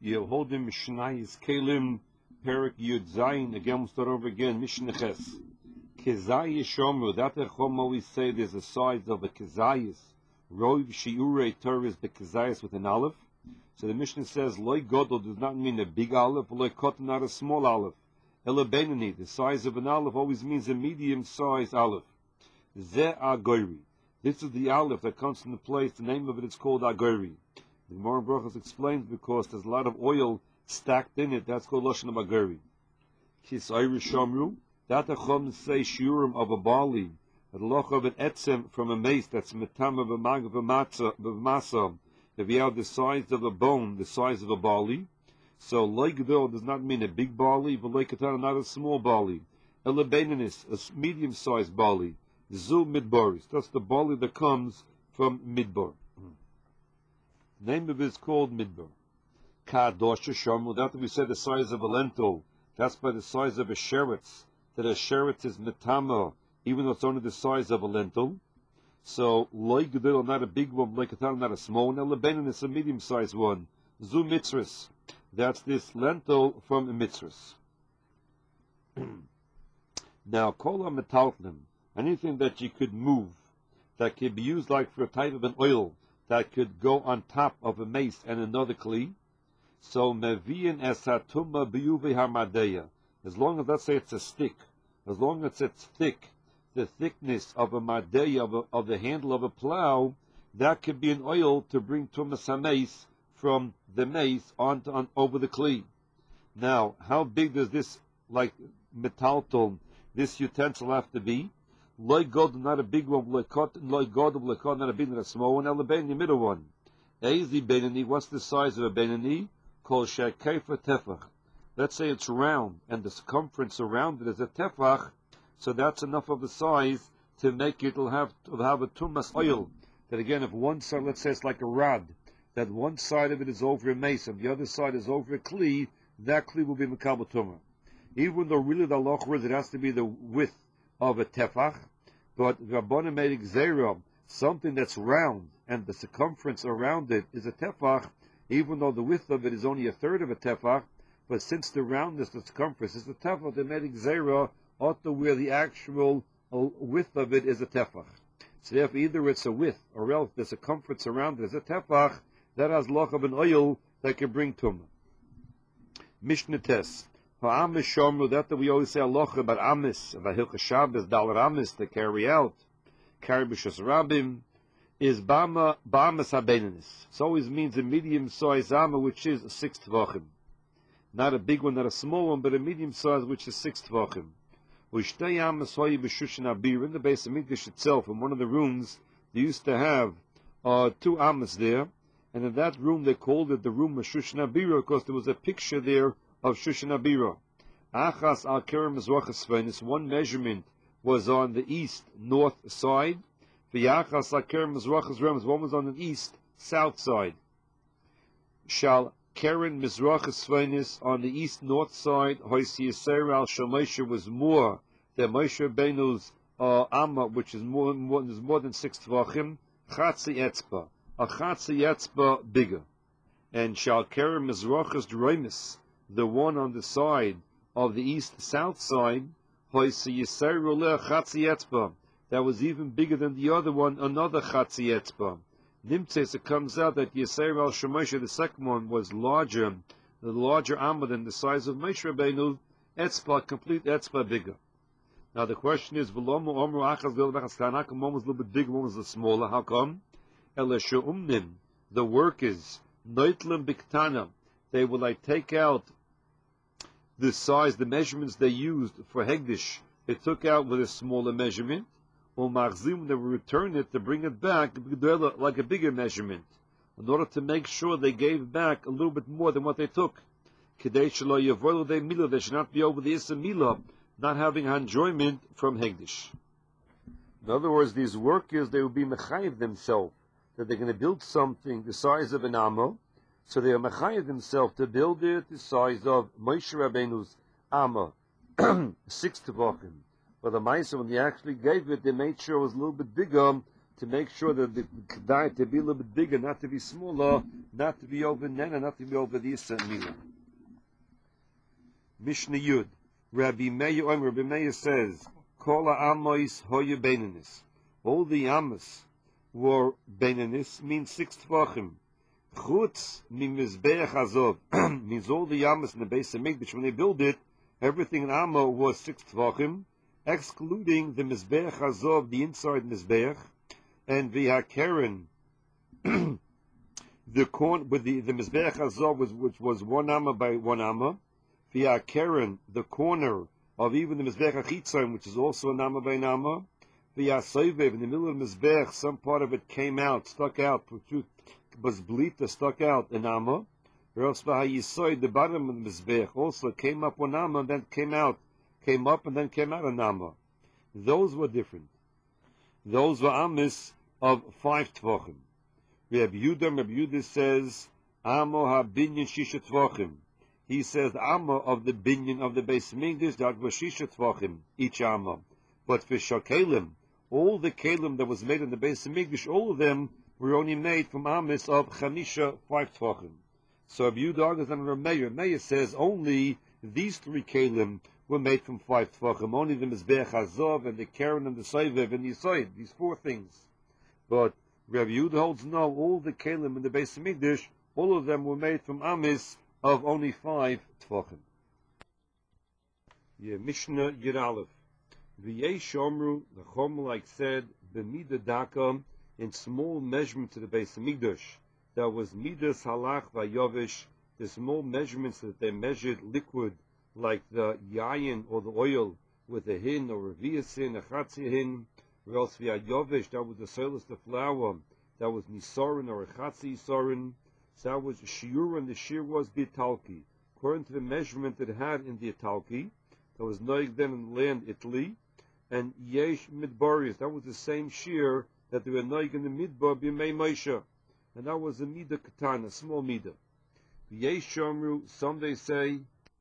Yehodim Mishnayis Kelim Perik Yud Zayin. Again, we'll start over again. Mishneches. Kezayis Shomru. That Chom always say there's a size of a Kezayis. Roiv Shiurei Torah is the Kezayis with an aleph. So the Mishnah says, Loi Godol does not mean a big aleph, Loi Kotan not a small aleph. Ela Benini, the size of an aleph always means a medium-sized aleph. Ze Agoiri. This is the aleph that comes into place. The name of it is called Agoiri. The Gemara Brachos explains because there's a lot of oil stacked in it. That's called Lashon Agoiri. Kisayri Shomru. That Chom say shiurim of a barley. The loch of an etzem from a mace that's metam of a mag of a masa. If you have the size of a bone, the size of a barley. So loigdol does not mean a big barley, but loikatana not a small barley. Elebenanis, a medium-sized barley. Zu midboris. That's the barley that comes from midbar. The name of it is called midbar. Kadosha shomu. That we said the size of a lentil. That's by the size of a sheretz. That a sheretz is metama, even though it's only the size of a lentil. So loigdol not a big one, loikatana not a small one. Elebenanis a medium-sized one. Zu mitzris. That's this lentil from a mitzris. Now, kola metaltlim, anything that you could move, that could be used like for a type of an oil, that could go on top of a mace and another kli. So, meviyin esatuma biyuvi hamadeya. As long as, let's say, it's a stick, as long as it's thick, the thickness of a madeya, of the handle of a plow, that could be an oil to bring tumas hameis from the mace on over the kli. Now, how big does this, like metalton, this utensil have to be? Loy god, not a big one. Loy god, not a big, not a small one. Elebein, the middle one. Ezi benini. What's the size of a benini? Called shekefa tefach. Let's say it's round, and the circumference around it is a tefach. So that's enough of the size to make it have a tumas oil. That again, if one side, let's say it's like a rod, that one side of it is over a mace and the other side is over a kli, that kli will be mekabel tumah. Even though really the halacha is it has to be the width of a tefach, but Rabbanan made gzeira, something that's round and the circumference around it is a tefach, even though the width of it is only a third of a tefach, but since the roundness, the circumference is a tefach, they made gzeira ought to where the actual width of it is a tefach. So therefore either it's a width or else the circumference around it is a tefach, that has loch of an oil that can bring tumah. Mishnah tes. Ha'amis shomru, that we always say loch about amis, about hilchas Shabbos, dalar amis, to carry out, carry b'shas rabim, is bama habeinanis. It always means a medium-sized amma, which is 6 tvachim. Not a big one, not a small one, but a medium-sized, which is 6 tvachim. U'shtei amas hoyi b'shushan abir, in the base of Mikdash itself, in one of the rooms, they used to have 2 amas there, and in that room they called it the room of Shushan Abira because there was a picture there of Shushan Abira. Achas al kerem mizrachas svenis, one measurement was on the east-north side. V'yachas al kerem mizrachas remes, one was on the east-south side. Shal keren mizrachas svenis, on the east-north side, hoisi yiser al shal Moshe was more than Moshe Rabbeinu's amma, which is more than 6 tvachim, chatzi etzba. A chatzi etzba bigger, and shall carry mizrachas droimis, the one on the side of the east-south side, hoisi yiseru le chatzi etzba, that was even bigger than the other one, another chatzi etzba. Nimtzes, it comes out that Yiseru al Shemoshe, the second one, was larger, the larger amma than the size of Moshe Rabbeinu, etzba, complete etzba bigger. Now the question is, v'lomu omru achaz g'il b'chaz kanaka, one was a little bit bigger, one was a smaller. How come? The workers, noitlim biktana, they will like take out the size, the measurements they used for hegdish. They took out with a smaller measurement, or marzim, they will return it to bring it back like a bigger measurement, in order to make sure they gave back a little bit more than what they took. They should not be over the issa milah, not having enjoyment from hegdish. In other words, these workers, they will be mechayiv themselves, that they're going to build something the size of an amma, so they are mechayiv themselves to build it the size of Moshe Rabbeinu's amma, 6 tefachim. But the Maisa, when they actually gave it, they made sure it was a little bit bigger to make sure that the kedai to be a little bit bigger, not to be smaller, not to be over nena, not to be over the Issa Mila. Mishnah Yud. Rabbi Meir says, Kol ha'amos hoyu beinanis. All the amos were beinanis, means 6 tvachim. Chutz mimizbeach azov means all the amos in the base of Mikdash, when they built it, everything in Amma was 6 tvachim, excluding the mizbeach azov, the inside mizbeach, and the hakeren, the corn with the mizbeach azov which was 1 amma by 1 amma. The hakeren, the corner of even the mizbeach achitzon, which is also an amma by an amma. The asoivev, in the middle of the mizbeach, some part of it came out, stuck out, was bleeped, stuck out an amma. Whereas the bottom of the mizbeach also came up 1 amma and then came up and then came out an amma. Those were different. Those were amis of 5 tvachim. Rabbi Yehuda says, Amo ha-binyan shisha tvachim. He says, Amma of the binyan of the Beis Mikdash, that was shisha tvachim, each Amma. But for shakelim, all the kelim that was made in the Beis Mikdash, all of them were only made from amis of chamisha, 5 tvachim. So Rabbi Yehuda argues on Rabbi Meir. Meir says only these 3 kelim were made from 5 tvachim. Only the mizbeach hazov and the keren and the soivev and the yisoid, these 4 things. But Rabbi Yehuda holds no, all the kelim in the Beis Mikdash, all of them were made from amis of only 5 tvachim. Yeah, Mishnah Yud Aleph. V'yesh omru, the Chom like said, b'mida daka, in small measurement to the Beis Mikdash. There was midas halach vayovish, the small measurements that they measured liquid, like the yayin or the oil, with a hin or a viasin, a chatzi hin, or else vayovish, that was the soilus, the flour, that was nisorin or a chatzi nisorin. So that was shiur, and the shear was the italki. According to the measurement that it had in the italki, that was noig then in the land Italy, and yesh midbarius, that was the same shear that they were noig in the midbar b'mei Moshe, and that was a midah katana, a small midah. Yesh shomru, some they say,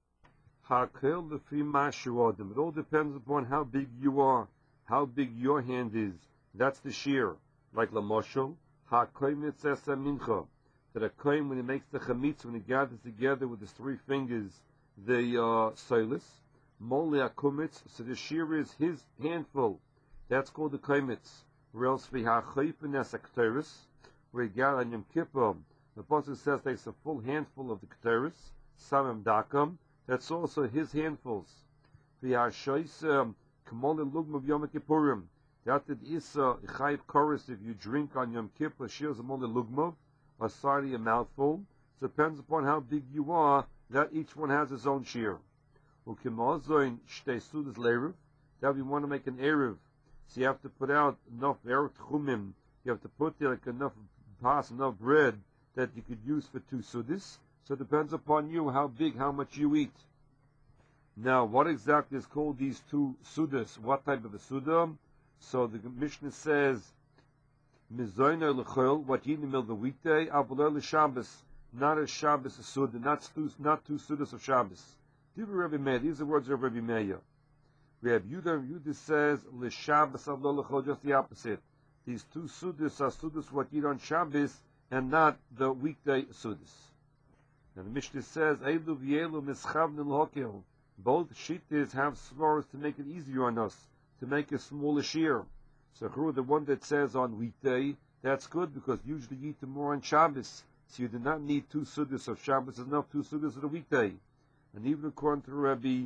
hakel lefi mashu adam. It all depends upon how big you are, how big your hand is. That's the shear. Like lamoshel, hakoy mitzesa mincha. That a kohen, when he makes the chametz, when he gathers together with his 3 fingers, the soilus, mole akumitz, so the shear is his handful. That's called the kometz. Or else we have chaypin as a ketores, where he got on Yom Kippur, the Pasuk says takes a full handful of the ketores, samim dakam, that's also his handfuls. We have shois kamol lugm of Yom Kippurim. That is a chayv chorus if you drink on Yom Kippur, shears a mole lugmov, or slightly a mouthful. So it depends upon how big you are, that each one has his own shear. Ukimozoin shtei sudas leruv, that we want to make an eruv. So you have to put out enough eruv tchumim, you have to put there like enough bread that you could use for 2 sudas. So it depends upon you, how big, how much you eat. Now, what exactly is called these 2 sudas? What type of a suda? So the Mishnah says, Mizoyner l'chol, what you eat in the middle of the weekday, avulor l'Shabbos, not a Shabbos a suda, not 2 sudas of Shabbos. Rabbi Meir, these are words of Rabbi Meir. Rabbi Yehuda says, l'Shabbos avulor l'chol, just the opposite. These 2 sudas are sudas what you eat on Shabbos, and not the weekday sudas. And the Mishnah says, Eilu v'yelu mischavnin l'hokel. Both shittas have svars to make it easier on us, to make a smaller shear. So the one that says on weekday, that's good because usually you eat more on Shabbos. So you do not need 2 sudas of Shabbos, there's enough 2 sudas of the weekday. And even according to Rabbi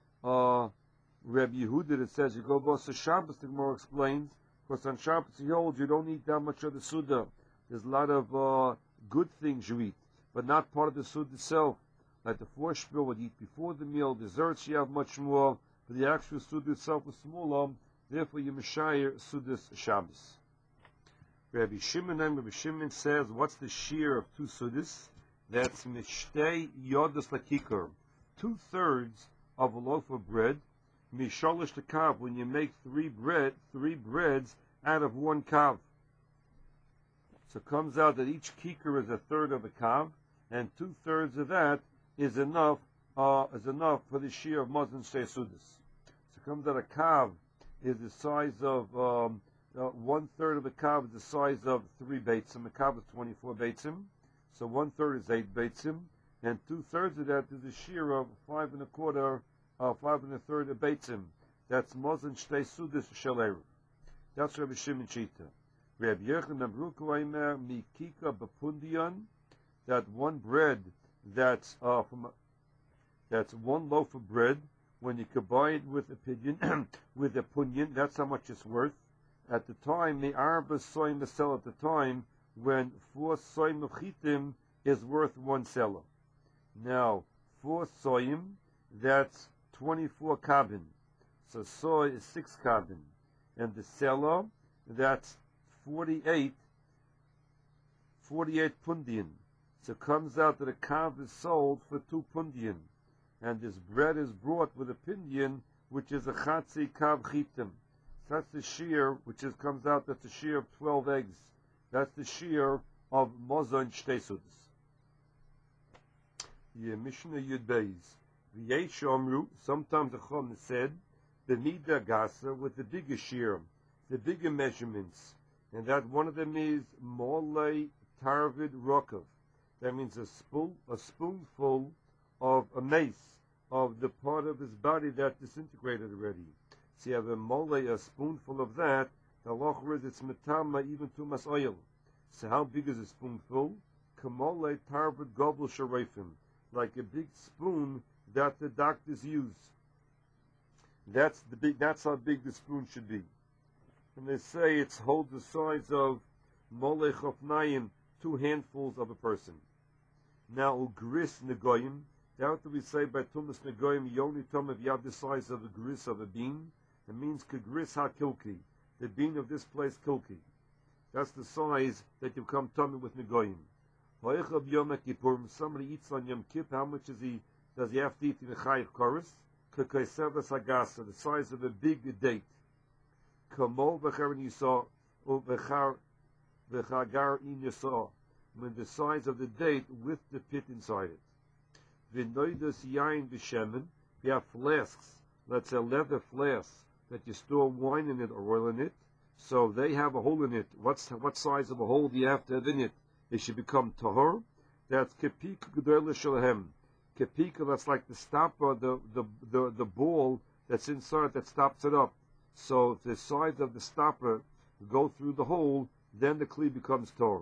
Yehuda, it says you go both to Shabbos, the Gemara explains, because on Shabbos he holds you don't eat that much of the suda. There's a lot of good things you eat, but not part of the suda itself. Like the vorspiel, what you eat before the meal, desserts you have much more, but the actual suda itself is smaller. Therefore, you mishayir sudas Shabbos. Rabbi Shimon says, what's the shear of 2 sudas? That's mishtei yodas lakikar, 2/3 of a loaf of bread. Misholish the kav, when you make 3 breads out of 1 kav. So it comes out that each kikar is 1/3 of a kav, and 2/3 of that is enough for the shear of Mazon Shtei Sudas. So it comes out a kav is the size of 1/3 of a kav is the size of 3 beitzim. A kav is 24 beitzim, so 1/3 is 8 beitzim, and 2/3 of that is a shear of 5 1/4, 5 1/3 of beitzim. That's mozen shtei sudas shel erev. That's Rabbi Shimon Shita. Rabbi Yochanan Baruch Omer mikika bapundion. That one bread that's that's one loaf of bread. When you combine it with a pidyon, with a punyon, that's how much it's worth. At the time, the arba soim sell at the time when 4 soim of chitim is worth 1 selah. Now, 4 soim, that's 24 kabin. So soy is 6 kabin. And the selah, that's 48 pundion. So it comes out that a kav is sold for 2 pundion. And this bread is brought with a pinyon, which is a chatzi kav chitim. So that's the shear, which comes out, that's the shear of 12 eggs. That's the shear of mozon shtesudis. Yeah, Mishnah Yud Beis. V'yesh omru, sometimes the Chum said, the nida gasa, with the bigger shear, the bigger measurements. And that one of them is molei tarvid rokov. That means a spoonful of a mace, of the part of his body that disintegrated already. So you have a mole, a spoonful of that, the halacha is it's metama even to mas oil. So how big is a spoonful? Kamole tarvet gobel sharefim, like a big spoon that the doctors use. That's how big the spoon should be. And they say it holds the size of mole chofnayim, 2 handfuls of a person. Now ugris negoyim. That we say by Tumas Negoyim, you only tell if you have the size of a gris of a bean. It means kagris ha-kilki, the bean of this place kilki. That's the size that you come tummy with Negoyim. Somebody eats on Yom Kippur, how much does he have to eat in a chayiv chorus? Kakaisevas hagasa, the size of a big date. Kamol v'char yisah, v'chagar in yisah, when the size of the date with the pit inside it. V'noidos yain b'shemen, you have flasks, let's say leather flasks, that you store wine in it or oil in it, so they have a hole in it. What size of a hole do you have to have in it? It should become tahor. That's kepika g'doyle shalahem. Kepika, that's like the stopper, the ball that's inside that stops it up. So if the sides of the stopper go through the hole, then the kli becomes tahor.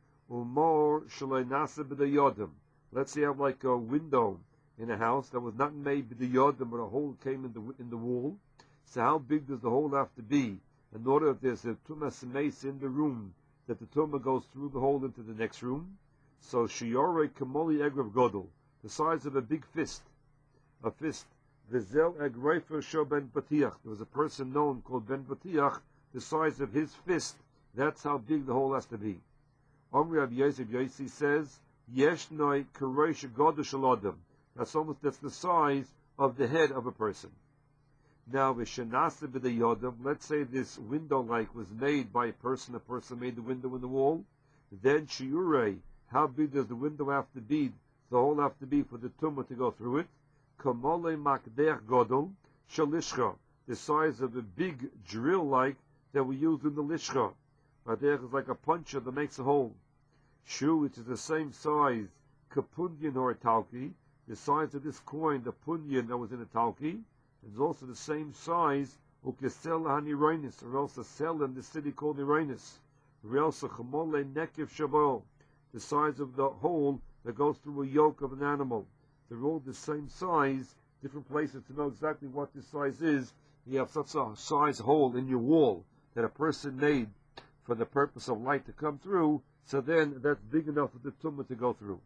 Umor shalei nasa b'dayodim. Let's say you have like a window in a house that was not made with the yodim, but a hole came in the wall. So how big does the hole have to be in order if there's a tumas mace in the room that the tumah goes through the hole into the next room? So shiore kamoli egrav godel, the size of a big fist, a fist. Vizel egreifer sho ben batiach. There was a person known called ben batiach. The size of his fist. That's how big the hole has to be. Omri Rabbi Yosef Yossi says, Yeshnoi karosh godel shalodem. That's the size of the head of a person. Now, v'shenasa b'dayodem, let's say this window like was made by a person made the window in the wall, then shiurei, how big does the window have to be, the hole have to be for the tumah to go through it? Kamole makdech godel shalishcha, the size of the big drill like that we use in the lishcha. Makdech is like a puncher that makes a hole. Shu, which is the same size, kapunyan or a talki, the size of this coin, the punyan that was in a talki, is also the same size, ukesel haniroinis, or else a cell in the city called Niroinis, or else a chamole nekev shabol, the size of the hole that goes through a yoke of an animal. They're all the same size, different places to know exactly what this size is. You have such a size hole in your wall that a person made for the purpose of light to come through, so then that's big enough for the tumah to go through.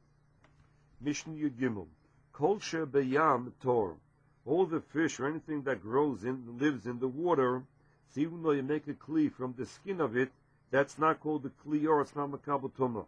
Mishnah Yud Gimel. Kol she beyam tor. All the fish or anything that lives in the water, so even though you make a kli from the skin of it, that's not called the kli or it's not makabel tumah.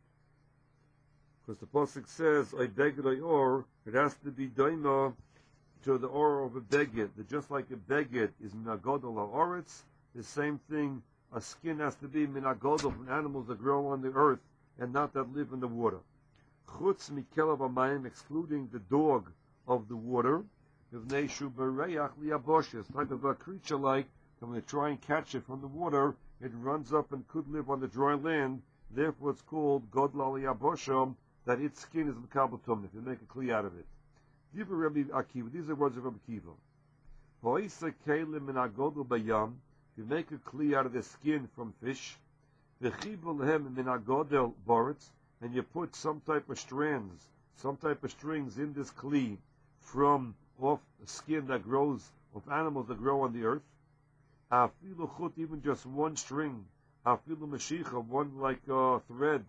Because the pasuk says, "I beged or," it has to be daima to the or of a beged. Just like a beged is minagodol ha'oretz, the same thing, a skin has to be minagodol from animals that grow on the earth and not that live in the water. Chutz mikelav amayim, excluding the dog of the water. Type of a creature like and when they try and catch it from the water, it runs up and could live on the dry land. Therefore, it's called Godla Yabosham, that its skin is Makabel Tumah, if you make a kli out of it. These are words of Rabbi Akiva. If you make a kli out of the skin from fish, and you put some type of strands, some type of strings in this kli from off the skin that grows of animals that grow on the earth, even just one string, one like thread,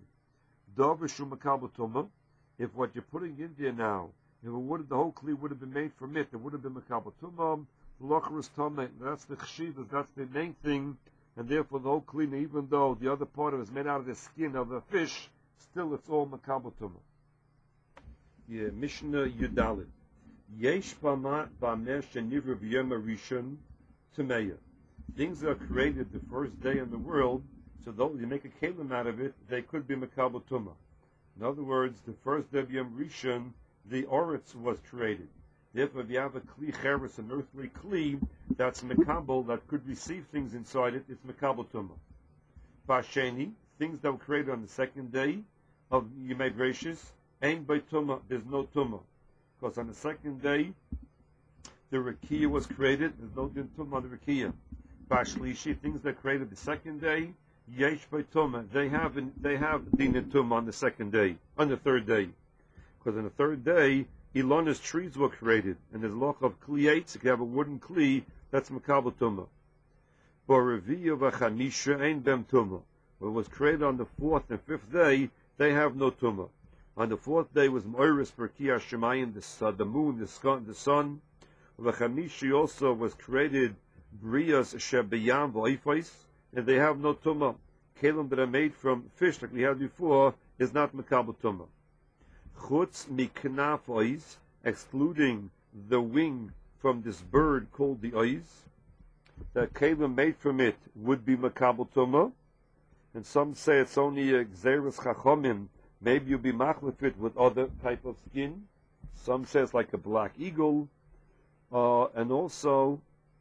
if what you're putting in there now, if it would, the whole kli would have been made from it would have been makabel tumah. That's the chshivas, that's the main thing, and therefore the whole kli, even though the other part of it is made out of the skin of the fish, still it's all makabel tumah. Yeah, Mishnah Yudalit. Yesh b'ameh shenivra b'yom harishon tameya. Things that are created the first day in the world, so though you make a kelim out of it, they could be makabel tumah. In other words, the first day of Yom Rishon, the oretz was created. Therefore, if you have a kli cheres, an earthly kli, that's makabel, that could receive things inside it, it's makabel tumah. Basheni, things that were created on the second day of Yemei Bereshis, ain't by tumah, there's no tumah. Because on the second day, the rakia was created, there's no din tumah on the rakia. Bashlishi, things that created the second day, yesh by tumah, they have din tumah on the second day, on the third day. Because on the third day, Ilona's trees were created, and there's loch of kliates. If you have a wooden kli, that's makabel tumah. But reviya v'chamisha ain't bem tumah. What was created on the fourth and fifth day, they have no tumah. On the fourth day was Moiris for Kiyah Shemayim, the moon, the sun. V'chamisha also was created Brias Shebeyam v'oifos, and they have no tumah. Kelim that are made from fish, like we had before, is not makabel tumah. Chutz miknaf ois, excluding the wing from this bird called the ois, the kelim made from it would be makabel tumah. And some say it's only a gzeres chachomim. Maybe you'll be machlef it with other type of skin. Some say it's like a black eagle, and also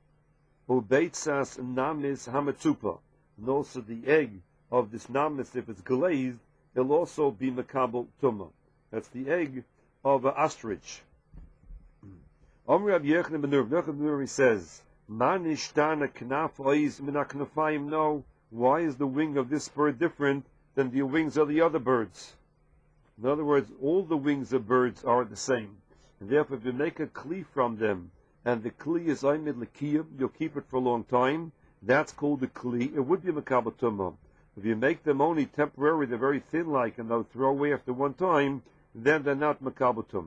ubeitzas namis hametzupa, and also the egg of this namis, if it's glazed, it'll also be makabel tumah. That's the egg of an ostrich. Omri Rabbi Yochanan ben Nuri says, "Man ishtana knaf ois min haknafayim." No, why is the wing of this bird different than the wings of the other birds? In other words, all the wings of birds are the same, and therefore, if you make a kli from them, and the kli is aimid lekiyah, you'll keep it for a long time. That's called the kli. It would be makabel tumah. If you make them only temporary, they're very thin, like, and they'll throw away after one time, then they're not makabel tumah.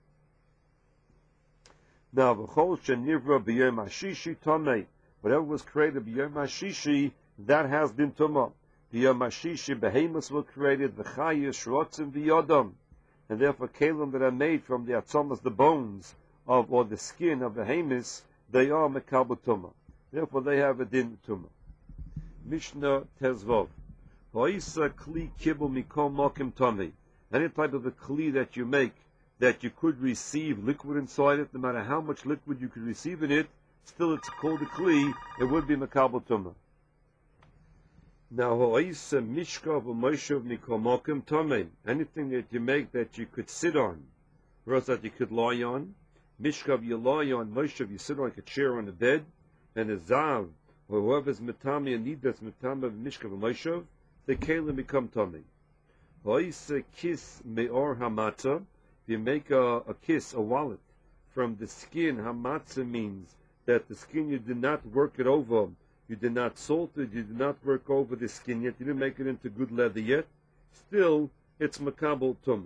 Now, v'chol shenivra b'yom hashishi tamei, whatever was created b'yom hashishi, that has din tumah. B'yom hashishi behemoths were created, v'chayis rotzim v'yodam, and therefore kelim that are made from the atzomas, the bones of, or the skin of the behemoths, they are makabel tumah. Therefore, they have a din tumah. Mishnah Tezvov. Hoisa kli kibul mikom mokim tamei. Any type of a kli that you make, that you could receive liquid inside it, no matter how much liquid you could receive in it, still it's called a kli, it would be makabel tumah. Now, ho'isa mishkav u'moshav mikom mokim tamei. Anything that you make that you could sit on, or else that you could lie on. Mishkav you lie on, moshav you sit on like a chair on a bed, and a zav, or whoever's metami and need that's metami of mishkav u'moshav, the kelim become tamei. Hoisa kiss me'or hamatza. If you make a kiss, a wallet, from the skin, hamatza means that the skin you did not work it over, you did not salt it, you did not work over the skin yet, you didn't make it into good leather yet, still it's makabel tumah.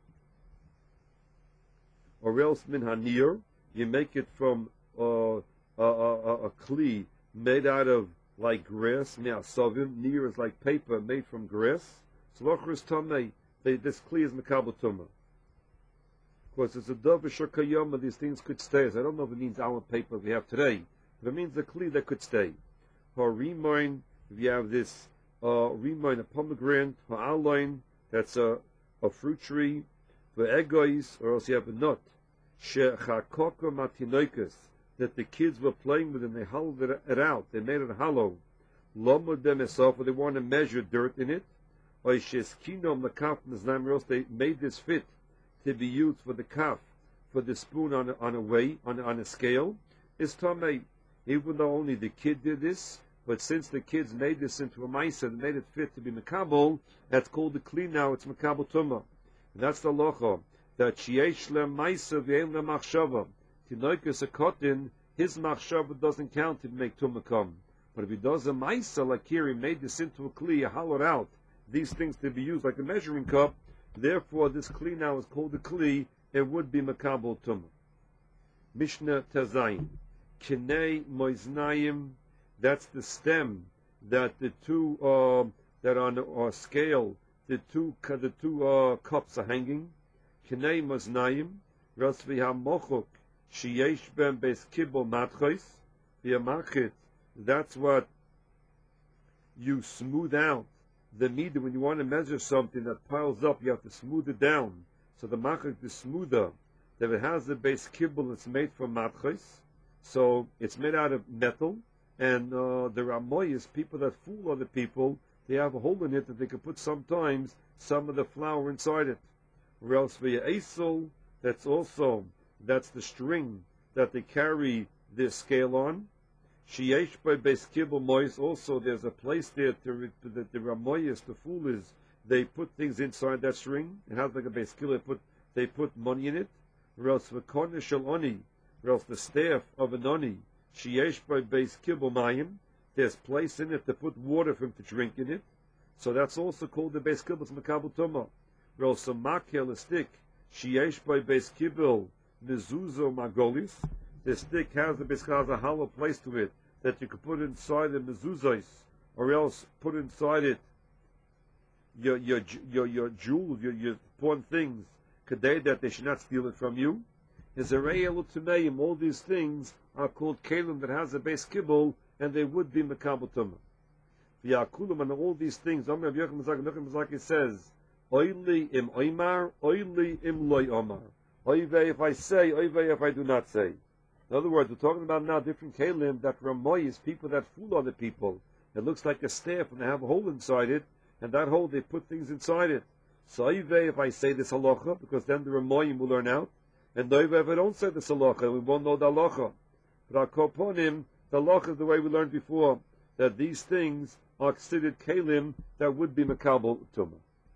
Or else min hanir, you make it from a kli made out of like grass, me'asavim, nir is like paper made from grass, Slocher is tamei. This kli is makabel tumah. Of course, it's a davar shakayama. These things could stay. So I don't know if it means our paper we have today, but it means the kli that could stay. For rimoin, if you have this rimoin, a pomegranate. For aloin, that's a fruit tree. For egois, or else you have a nut. Shechakoka matinoikas. that the kids were playing with and they hollowed it out. They made it hollow. Lomud Bemesofa, they want to measure dirt in it. Or Sheskinom the kaf Nizam, they made this fit to be used for the kaf, for the spoon on a scale. Is Tomei, even though only the kid did this, but since the kids made this into a maisa and made it fit to be makabel, that's called the kli now, it's makabel tumah. That's the locha, that sheyesh le maisa v'ein le machshava. Tinoikus a kotin, his machshava doesn't count to make tumah come. But if he does a maisa, like here, he made this into a kli, hollowed out, these things to be used like a measuring cup, therefore this kli now is called a kli, it would be makabel tumah. Mishnah Tazayin. Kinei moiznayim, that's the stem that the two that on a scale the two cups are hanging. Kinei moiznayim, rasvi hamochuk sheyesh ben beis kibul matchos v'yamachit. That's what you smooth out the meter when you want to measure something that piles up. You have to smooth it down. So the machik is smoother. That it has the base kibble, it's made from matchos. So it's made out of metal, and the Ramoyas, people that fool other people, they have a hole in it that they can put sometimes some of the flour inside it. Or else for your asel, that's the string that they carry their scale on. Sheyesh by base kibble mois, also there's a place there to the Ramoyas, the foolers, they put things inside that string. It has like a base kibble, they put money in it. Or else for korner shel oni, or else the staff of an oni, sheyesh by base kibble mayim, there's place in it to put water for him to drink in it. So that's also called the base kibble, it's makabel tumah. Or else a makel, a stick, sheyesh by base kibble, mezuzo magolis, the stick has a hollow place to it that you could put inside the mezuzos, or else put inside it your jewels, your important things, kadei, that they should not steal it from you. Is a re'elu tumeim. All these things are called kelim that has a base kibble, and they would be makabel tumah. V'yakulim, and all these things. Omer Rabbi Yochanan Mizaki says, oili im oimar, oili im loy omar. Oive if I say, oive if I do not say. In other words, we're talking about now different kelim that Ramoy is people that fool other people. It looks like a staff, and they have a hole inside it, and that hole they put things inside it. So oive if I say this halacha, because then the Ramoyim will learn out. And oive if I don't say this halacha, we won't know the halacha. But akoponim, the halacha is the way we learned before, that these things are considered kelim that would be makabel tumah.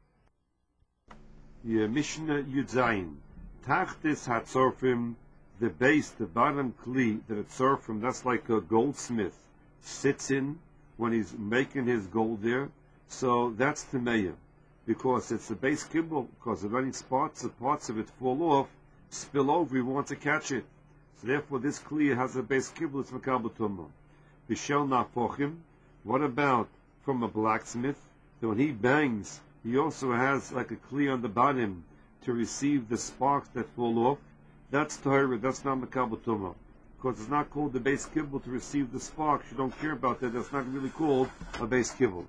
Mishnah Yudzayin. Tachtis hatzorfim, the base, the bottom kli that it's served from, that's like a goldsmith sits in when he's making his gold there. So that's the mayor, because it's the base kibble, because if any parts of it fall off, spill over, he wants to catch it. So therefore this kli has a base kibble, it's makabel tumah. Bishel nafochim, what about from a blacksmith? So when he bangs, he also has like a kli on the bottom to receive the sparks that fall off. That's Torah, that's not makabel tumah. Because it's not called the base kibble to receive the sparks, you don't care about that, that's not really called a base kibble.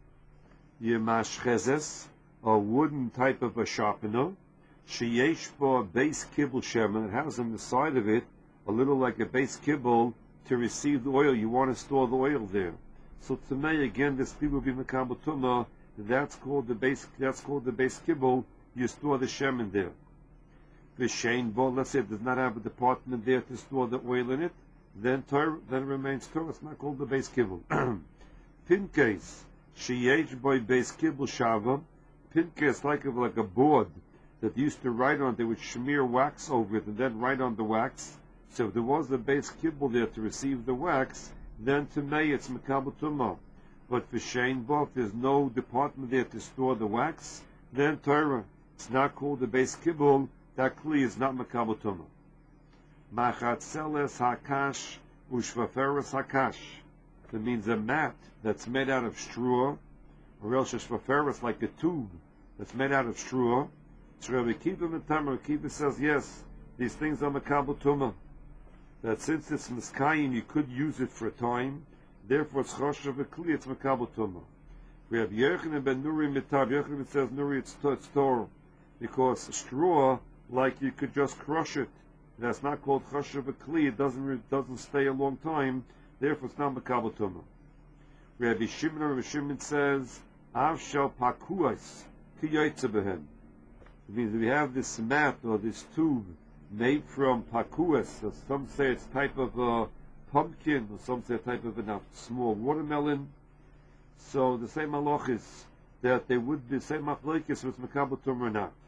Yemash chezes, a wooden type of a sharpener, sheyesh bo base kibble shemen, it has on the side of it a little like a base kibble to receive the oil, you want to store the oil there. So to me, again, this will be makabel tumah, that's called the base kibble, you store the shemen there. V'shein bo, let's say it does not have a department there to store the oil in it, then it remains Torah. It's not called the base kibble. Pinkes, sheyesh boy base kibble shava. Pinkes like a board that they used to write on. They would smear wax over it and then write on the wax. So if there was a base kibble there to receive the wax, then to me it's makabel tumah. But for shein bo, if there's no department there to store the wax, then Torah. It's not called the base kibble. That kli is not makabel tumah. Machatzeles hakash ushvaferes hakash. That means a mat that's made out of straw, or else a shvaferes, like a tube that's made out of straw. So Rabbi Kiva says, yes, these things are makabel tumah. That since it's miskayim, you could use it for a time. Therefore, it's choshev a kli, it's makabel tumah. We have Yochanan ben Nuri mitab. Yochanan says Nuri, it's Torah, because straw, like you could just crush it That's not called chashav kli. It doesn't stay a long time. Therefore, it's not makabel tumah. Rabbi Shimon says, "Av shel pakuas ki yotze behen." It means we have this mat or this tube made from pakuas. So some say it's type of a pumpkin, or some say a type of a small watermelon. So the same halach is that they would be same machlokes with makabel tumah or not.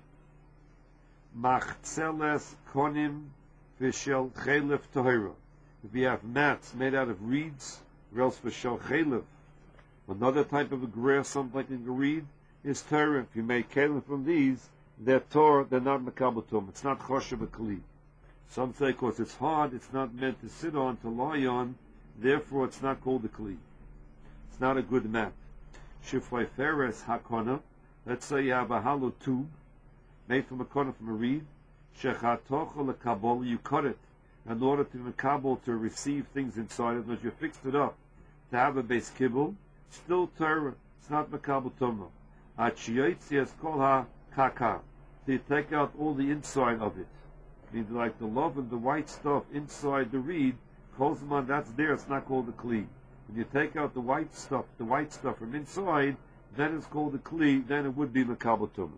Machzeles konim v'shel chelef tahira. If you have mats made out of reeds, or else v'shel chelef, another type of a grass, something like a reed, is tahira. If you make chelef from these, they're tor, they're not makabel tumah. It's not choshev kli. Some say because it's hard, it's not meant to sit on, to lie on, therefore it's not called a kli. It's not a good mat. Shifrei feres hakona. Let's say you have a hollow tube made from a corner from a reed. Shechatocho lekabol, you cut it in order to makabel, to receive things inside it. But you fixed it up to have a base kibble. Still Torah. It's not makabel tumah. Achiyotzi es kol ha kaka. So you take out all the inside of it. Means like the love and the white stuff inside the reed, Kozman, that's there, it's not called a kli. When you take out the white stuff from inside, then it's called a kli, then it would be makabel tumah.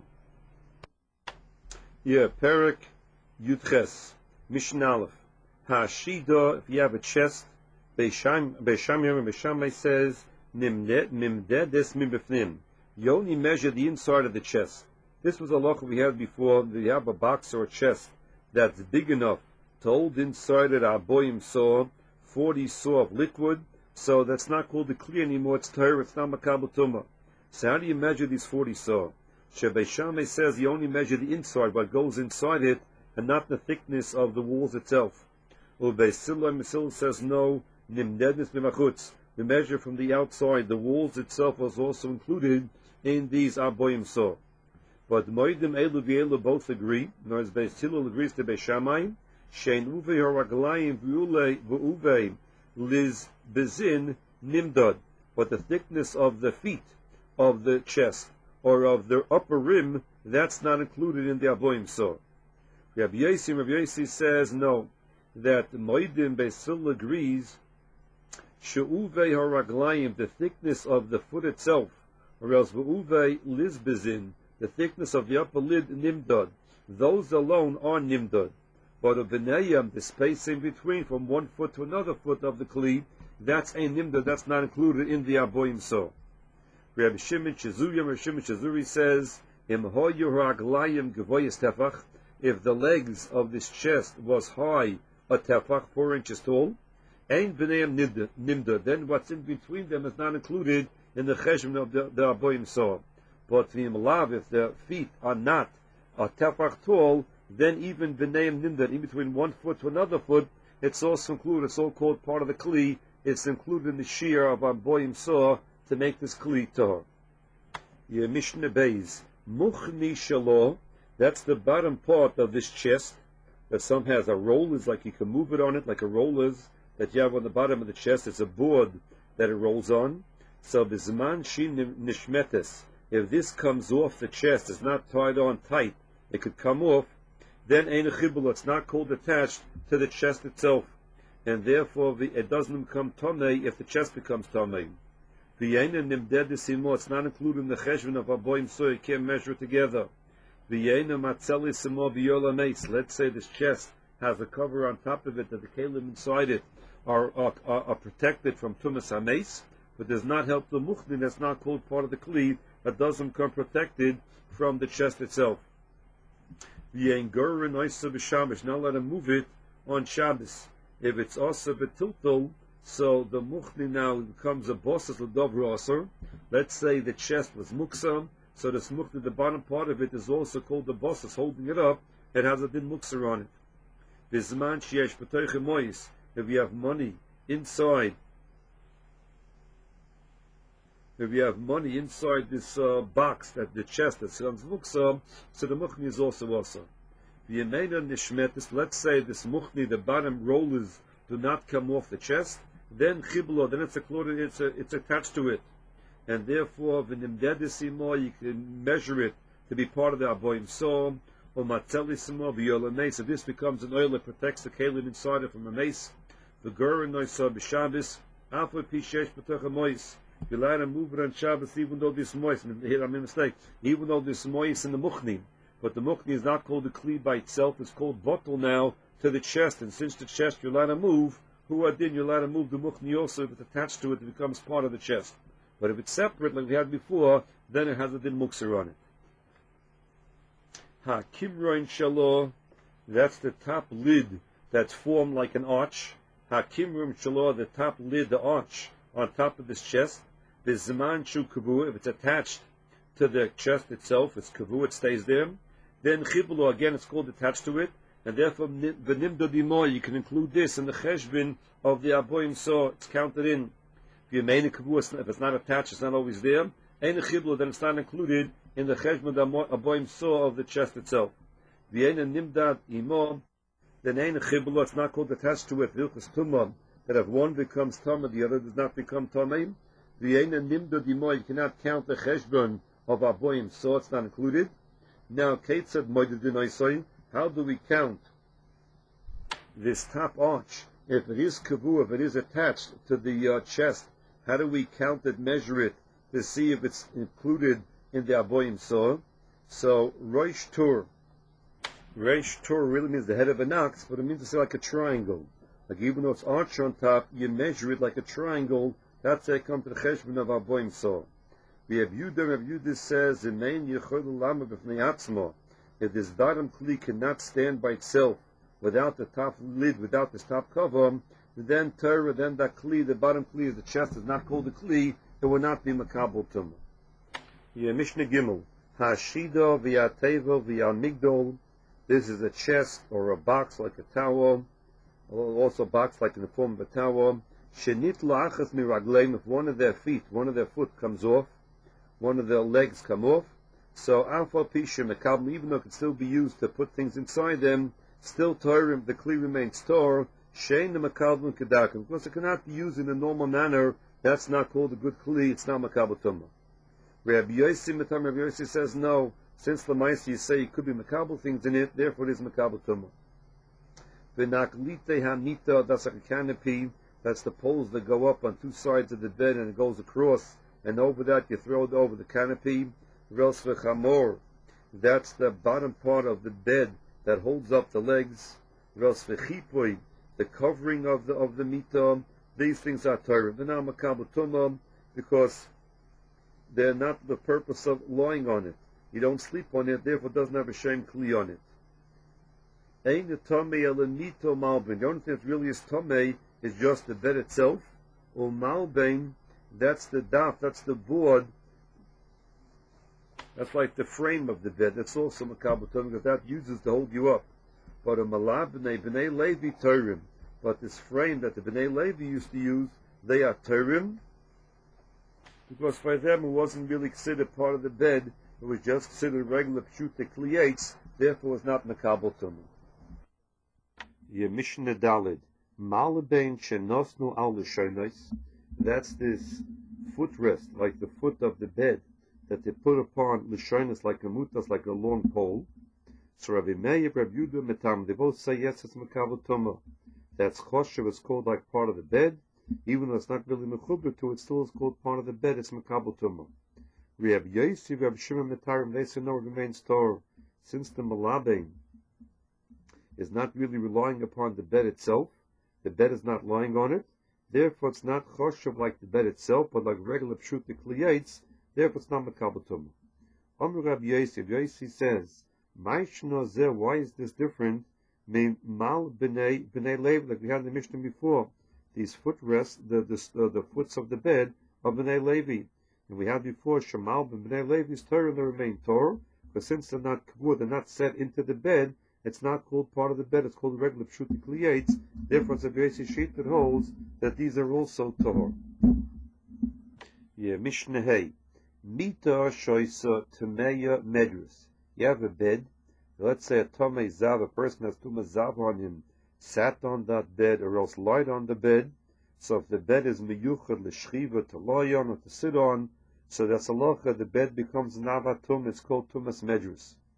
Yeah, Perek Yudches, Mishnah Aleph. Hashida, if you have a chest, Beishamai says, Nimdedes mibifnim. You only measure the inside of the chest. This was a halacha we had before. You have a box or a chest that's big enough to hold inside it a boyim saw, 40 saw of liquid, so that's not called the kli anymore, it's tahira, it's not makabel tumah. So how do you measure these 40 saw? Shebei says you only measure the inside, what goes inside it, and not the thickness of the walls itself. Ubei Silla says no, nimdednis b'machutz. The measure from the outside, the walls itself was also included in these aboyim saw. But Moedim Elu v'Elu both agree, nor as Beis Hillel agrees to Beis Shammai, Shein Uvei Haraglayim v'Uvei Liz Bezin Nimdod. But the thickness of the feet, of the chest, or of the upper rim, that's not included in the Aboim Saw. Rabbi Yossi says no, that Moedim Beis Hillel agrees, She'uvei Haraglayim, the thickness of the foot itself, or else v'Uvei Liz Bezin, the thickness of the upper lid, nimdod. Those alone are nimdod. But of the space in between from one foot to another foot of the kli, that's a nimdod, that's not included in the aboyim saw. Rabbi Shimon Chazuri says, if the legs of this chest was high, a tefach, 4 inches tall, ain't b'neim nimdod, then what's in between them is not included in the cheshbon of the aboyim saw. But if the feet are not a tefach tall, then even b'neim nimdod, in between one foot to another foot, it's also included, a so-called part of the kli, it's included in the shear of our boyim saw to make this kli tahor. Your Mishnah Beis, muchni shalo, that's the bottom part of this chest, that some has a rollers, like you can move it on it, like a rollers that you have on the bottom of the chest, it's a board that it rolls on. So bizman shi nishmetes, if this comes off the chest, it's not tied on tight, it could come off, then ein chibul, it's not called attached to the chest itself, and therefore it doesn't become tomei if the chest becomes tomei. V'yeina nimdedisimo, it's not included in the cheshvan of aboyim, so you can't measure it together. V'yeina matzelisimo v'yola meis, let's say this chest has a cover on top of it that the kalim inside it are protected from tumas hameis, but does not help the muchni, that's not called part of the kli, that doesn't come protected from the chest itself. Not let him move it on Shabbos. If it's also betiltul, so the muchni now becomes a bosses l'dovru aser. Let's say the chest was muksam, so this muchni, the bottom part of it, is also called the bosses, holding it up. It has a din mukser on it. Bizman sheyesh b'toiche mois. If you have money inside, if you have money inside this box, that the chest that comes muksam, so the muchni is also. V'yemeina nishmetis, let's say this muchni, the bottom rollers do not come off the chest, then chiblo, then it's attached to it, and therefore v'nimdedisimo, you can measure it to be part of the aboyim saw, or matzelisimo v'yola mace. If this becomes an oil that protects the kalim inside it from a mace, the gur and noisa b'Shabbos, alpha pishesh b'toch a mois. You let to move it on Shabbos even though this moist. Here I made a mistake. Even though this moist in the muchni, but the muchni is not called the kli by itself. It's called bottle now to the chest, and since the chest you're allowed to move, who are din you're allowed to move the muchni also. If it's attached to it, it becomes part of the chest. But if it's separate, like we had before, then it has a din mukser on it. Ha kimroin shalor, that's the top lid that's formed like an arch. Ha kimroin shalor, the top lid, the arch on top of this chest. The Zman Shu Kavu, if it's attached to the chest itself, it's Kavu, it stays there. Then Chibulu, again, it's called attached to it. And therefore, V'nimdo Dimo, you can include this in the Cheshbin of the Aboim Saw, it's counted in. If you main a Kavu, if it's not attached, it's not always there. Ein Chibulu, then it's not included in the Cheshbin of the Aboim Saw of the chest itself. V'yein Nimdad Imo, then Ein Chibulu, it's not called attached to it, Vilchus Tumah, that if one becomes Tumah, the other does not become Tumah. You cannot count the cheshbon of aboim, so it's not included. Now, Kate said, how do we count this top arch? If it is kavu, if it is attached to the chest, how do we count it, measure it, to see if it's included in the aboim saw? So, Reish Tur really means the head of an ox, but it means to say like a triangle. Like even though it's arch on top, you measure it like a triangle. That's how I come to the cheshbon of aboim saw. We have Yudah says, if this bottom kli cannot stand by itself without the top lid, without this top cover, then Torah, then that kli, the bottom kli of the chest is not called a kli, it will not be makabel tumah. Yeah, Mishnah Gimel, Hashida v'yateva v'yamigdol. This is a chest or a box like a tower, or also a box like in the form of a tower. Shenit la'achas miragleim, if one of their feet, one of their foot comes off, one of their legs come off, so alpha pisha mekabel, even though it can still be used to put things inside them, still Torah, the kli remains Torah, shein the mekabel kedakim, because it cannot be used in a normal manner, that's not called a good kli, it's not makabel tumah. Rabbi Yossi says no, since the Maisi you say it could be makabel things in it, therefore it is makabel tumah. V'naklite hamita, that's like a canopy. That's the poles that go up on two sides of the bed and it goes across, and over that you throw it over the canopy. Ros v'chamor, that's the bottom part of the bed that holds up the legs. Ros v'chipui, the covering of the mita. These things are Torah. They're not makabel tumah because they're not the purpose of lying on it. You don't sleep on it, therefore it doesn't have a shem kli on it. Ein tomei elenito malbin. The only thing that really is tomei is just the bed itself. Or malbein, that's the daf, that's the board. That's like the frame of the bed. That's also makabel tumah because that uses to hold you up. But a malab b'nei Levi Torim. But this frame that the B'nai Levi used to use, they are Torim. Because for them it wasn't really considered part of the bed. It was just considered regular pshuta kliyates. Therefore it was not makabel tumah. Mishnah Daled. Malabein shenosnu al l'shonos. That's this footrest, like the foot of the bed, that they put upon l'shonos like a mutas, like a long pole. So Rabbi Meir, Rabbi Yudah, Metam, they both say yes, it's makabel tumah. That's choshev, it's called like part of the bed, even though it's not really mechuber to it, still is called part of the bed. It's makabel tumah. Rabbi Yossi, Rabbi Shimon Metarim, they say no, it remains Torah, since the malabein is not really relying upon the bed itself. The bed is not lying on it. Therefore, it's not choshev like the bed itself, but like regular pshuta kliyates. Therefore, it's not makabel tumah. Amr Rabbi Yossi says, why is this different? Mal b'nei lev, like we had in the Mishnah before. These footrests, the foots of the bed of b'nei Levi. And we had before, Shemal b'nei Levi's Torah, they remain Torah. But since they're not kabur, they're not set into the bed, it's not called part of the bed, it's called regular pshuta kliyates. Therefore, it's a basic sheet that holds that these are also Torah. Yeah, Mishnah Hey. Mita shoisa tameya medrus. You have a bed. Let's say a tomei zav, a person has tumah zav on him, sat on that bed or else lied on the bed. So if the bed is miyuchad l'shchiva, to lie on or to sit on, so that's halacha, the bed becomes navatum, it's called tumas medrus.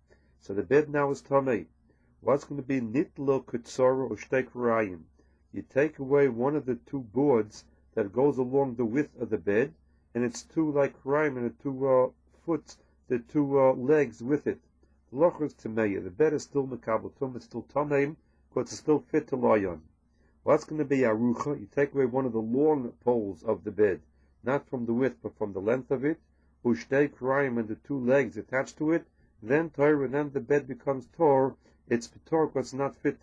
So the bed now is tamei. What's going to be nitlo kutsara ushtek rayim? You take away one of the two boards that goes along the width of the bed, and it's two like rayim and the two foot, the two legs with it. The loch is tamei. The bed is still mekabel tum. It's still tamei because it's still fit to lie on. What's going to be arucha? You take away one of the long poles of the bed, not from the width but from the length of it. Ushtei krayim and the two legs attached to it. Then Torah, then the bed becomes tor. It's tor because it's not fit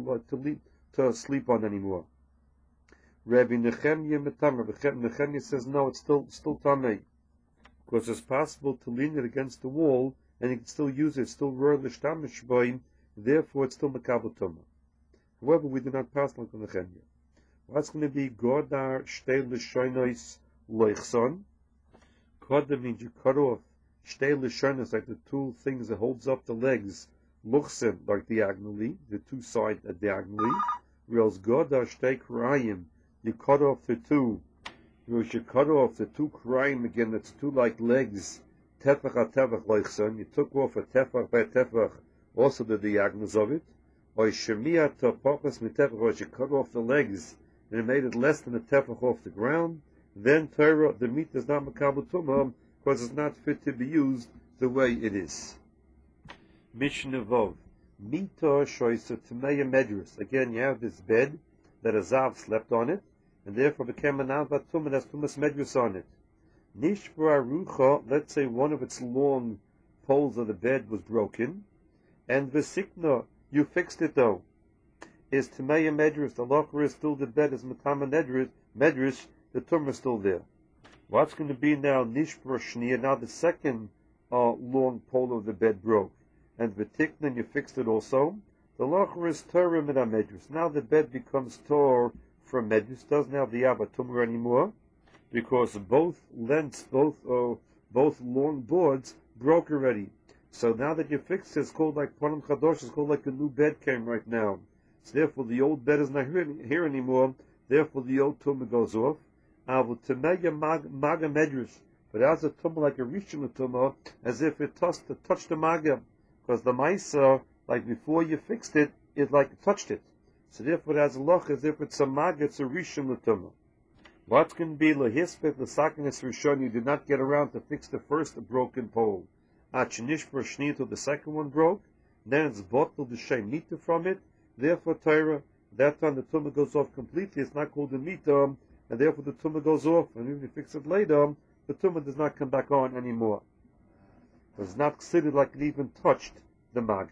to sleep on anymore. Rabbi Nechemya metamer. Nechemya says no, it's still tamei because it's possible to lean it against the wall and you can still use it, still roar l'shtamish boim. Therefore, it's still mekabel tumah. However, we do not pass like on Nechemya. What's going to be godar shtei l'shonos loichson? Godar means you cut off. Shtei l'shonos, like the two things that holds up the legs, luchsen, like diagonally, the two sides diagonally. Whereas godar shtei krayim, you cut off the two. You should cut off the two krayim again. That's two like legs. Tefach a tefach loichson. You took off a tefach by a tefach, also the diagonals of it. Or shemiyah topachas mitefach, or you cut off the legs and it made it less than a tefach off the ground. Then Torah, the meat is not mekabel tumah because it's not fit to be used the way it is. Mishnah Vov. Mita shoysa tmeya medrus. Again, you have this bed that a zav slept on it, and therefore became an alvat tumah. That's tumas medrus on it. Nishbra rucha. Let's say one of its long poles of the bed was broken, and vesikna, you fixed it though. Is tmeya medrus. The locher is still the bed is matama medrus. The tumah is still there. What's going to be now nishbra shnia? Now the second long pole of the bed broke, and v'tiknan, you fixed it also. The locher is Torah min medrus. Now the bed becomes tor from medrus. Doesn't have the abba tumah anymore because both lengths, both long boards broke already. So now that you fixed it, it's called like panim chadosh. It's called like a new bed came right now. So therefore the old bed is not here anymore. Therefore the old tumah goes off. But as a tumah like a rishon tumah, as if it touched the maga, because the ma'isa, like before you fixed it, it like touched it. So therefore it has a loch as if it's a maga, it's a rishon tumah. What's going to be lehispet l'sakinis rishon? You did not get around to fix the first broken pole. Achinish for shnit till the second one broke, then it's bottled the shemitah from it. Therefore Torah, that time the tumah goes off completely. It's not called a mitah. And therefore the tumah goes off, and even if you fix it later, the tumah does not come back on anymore. It's not considered like it even touched the maga.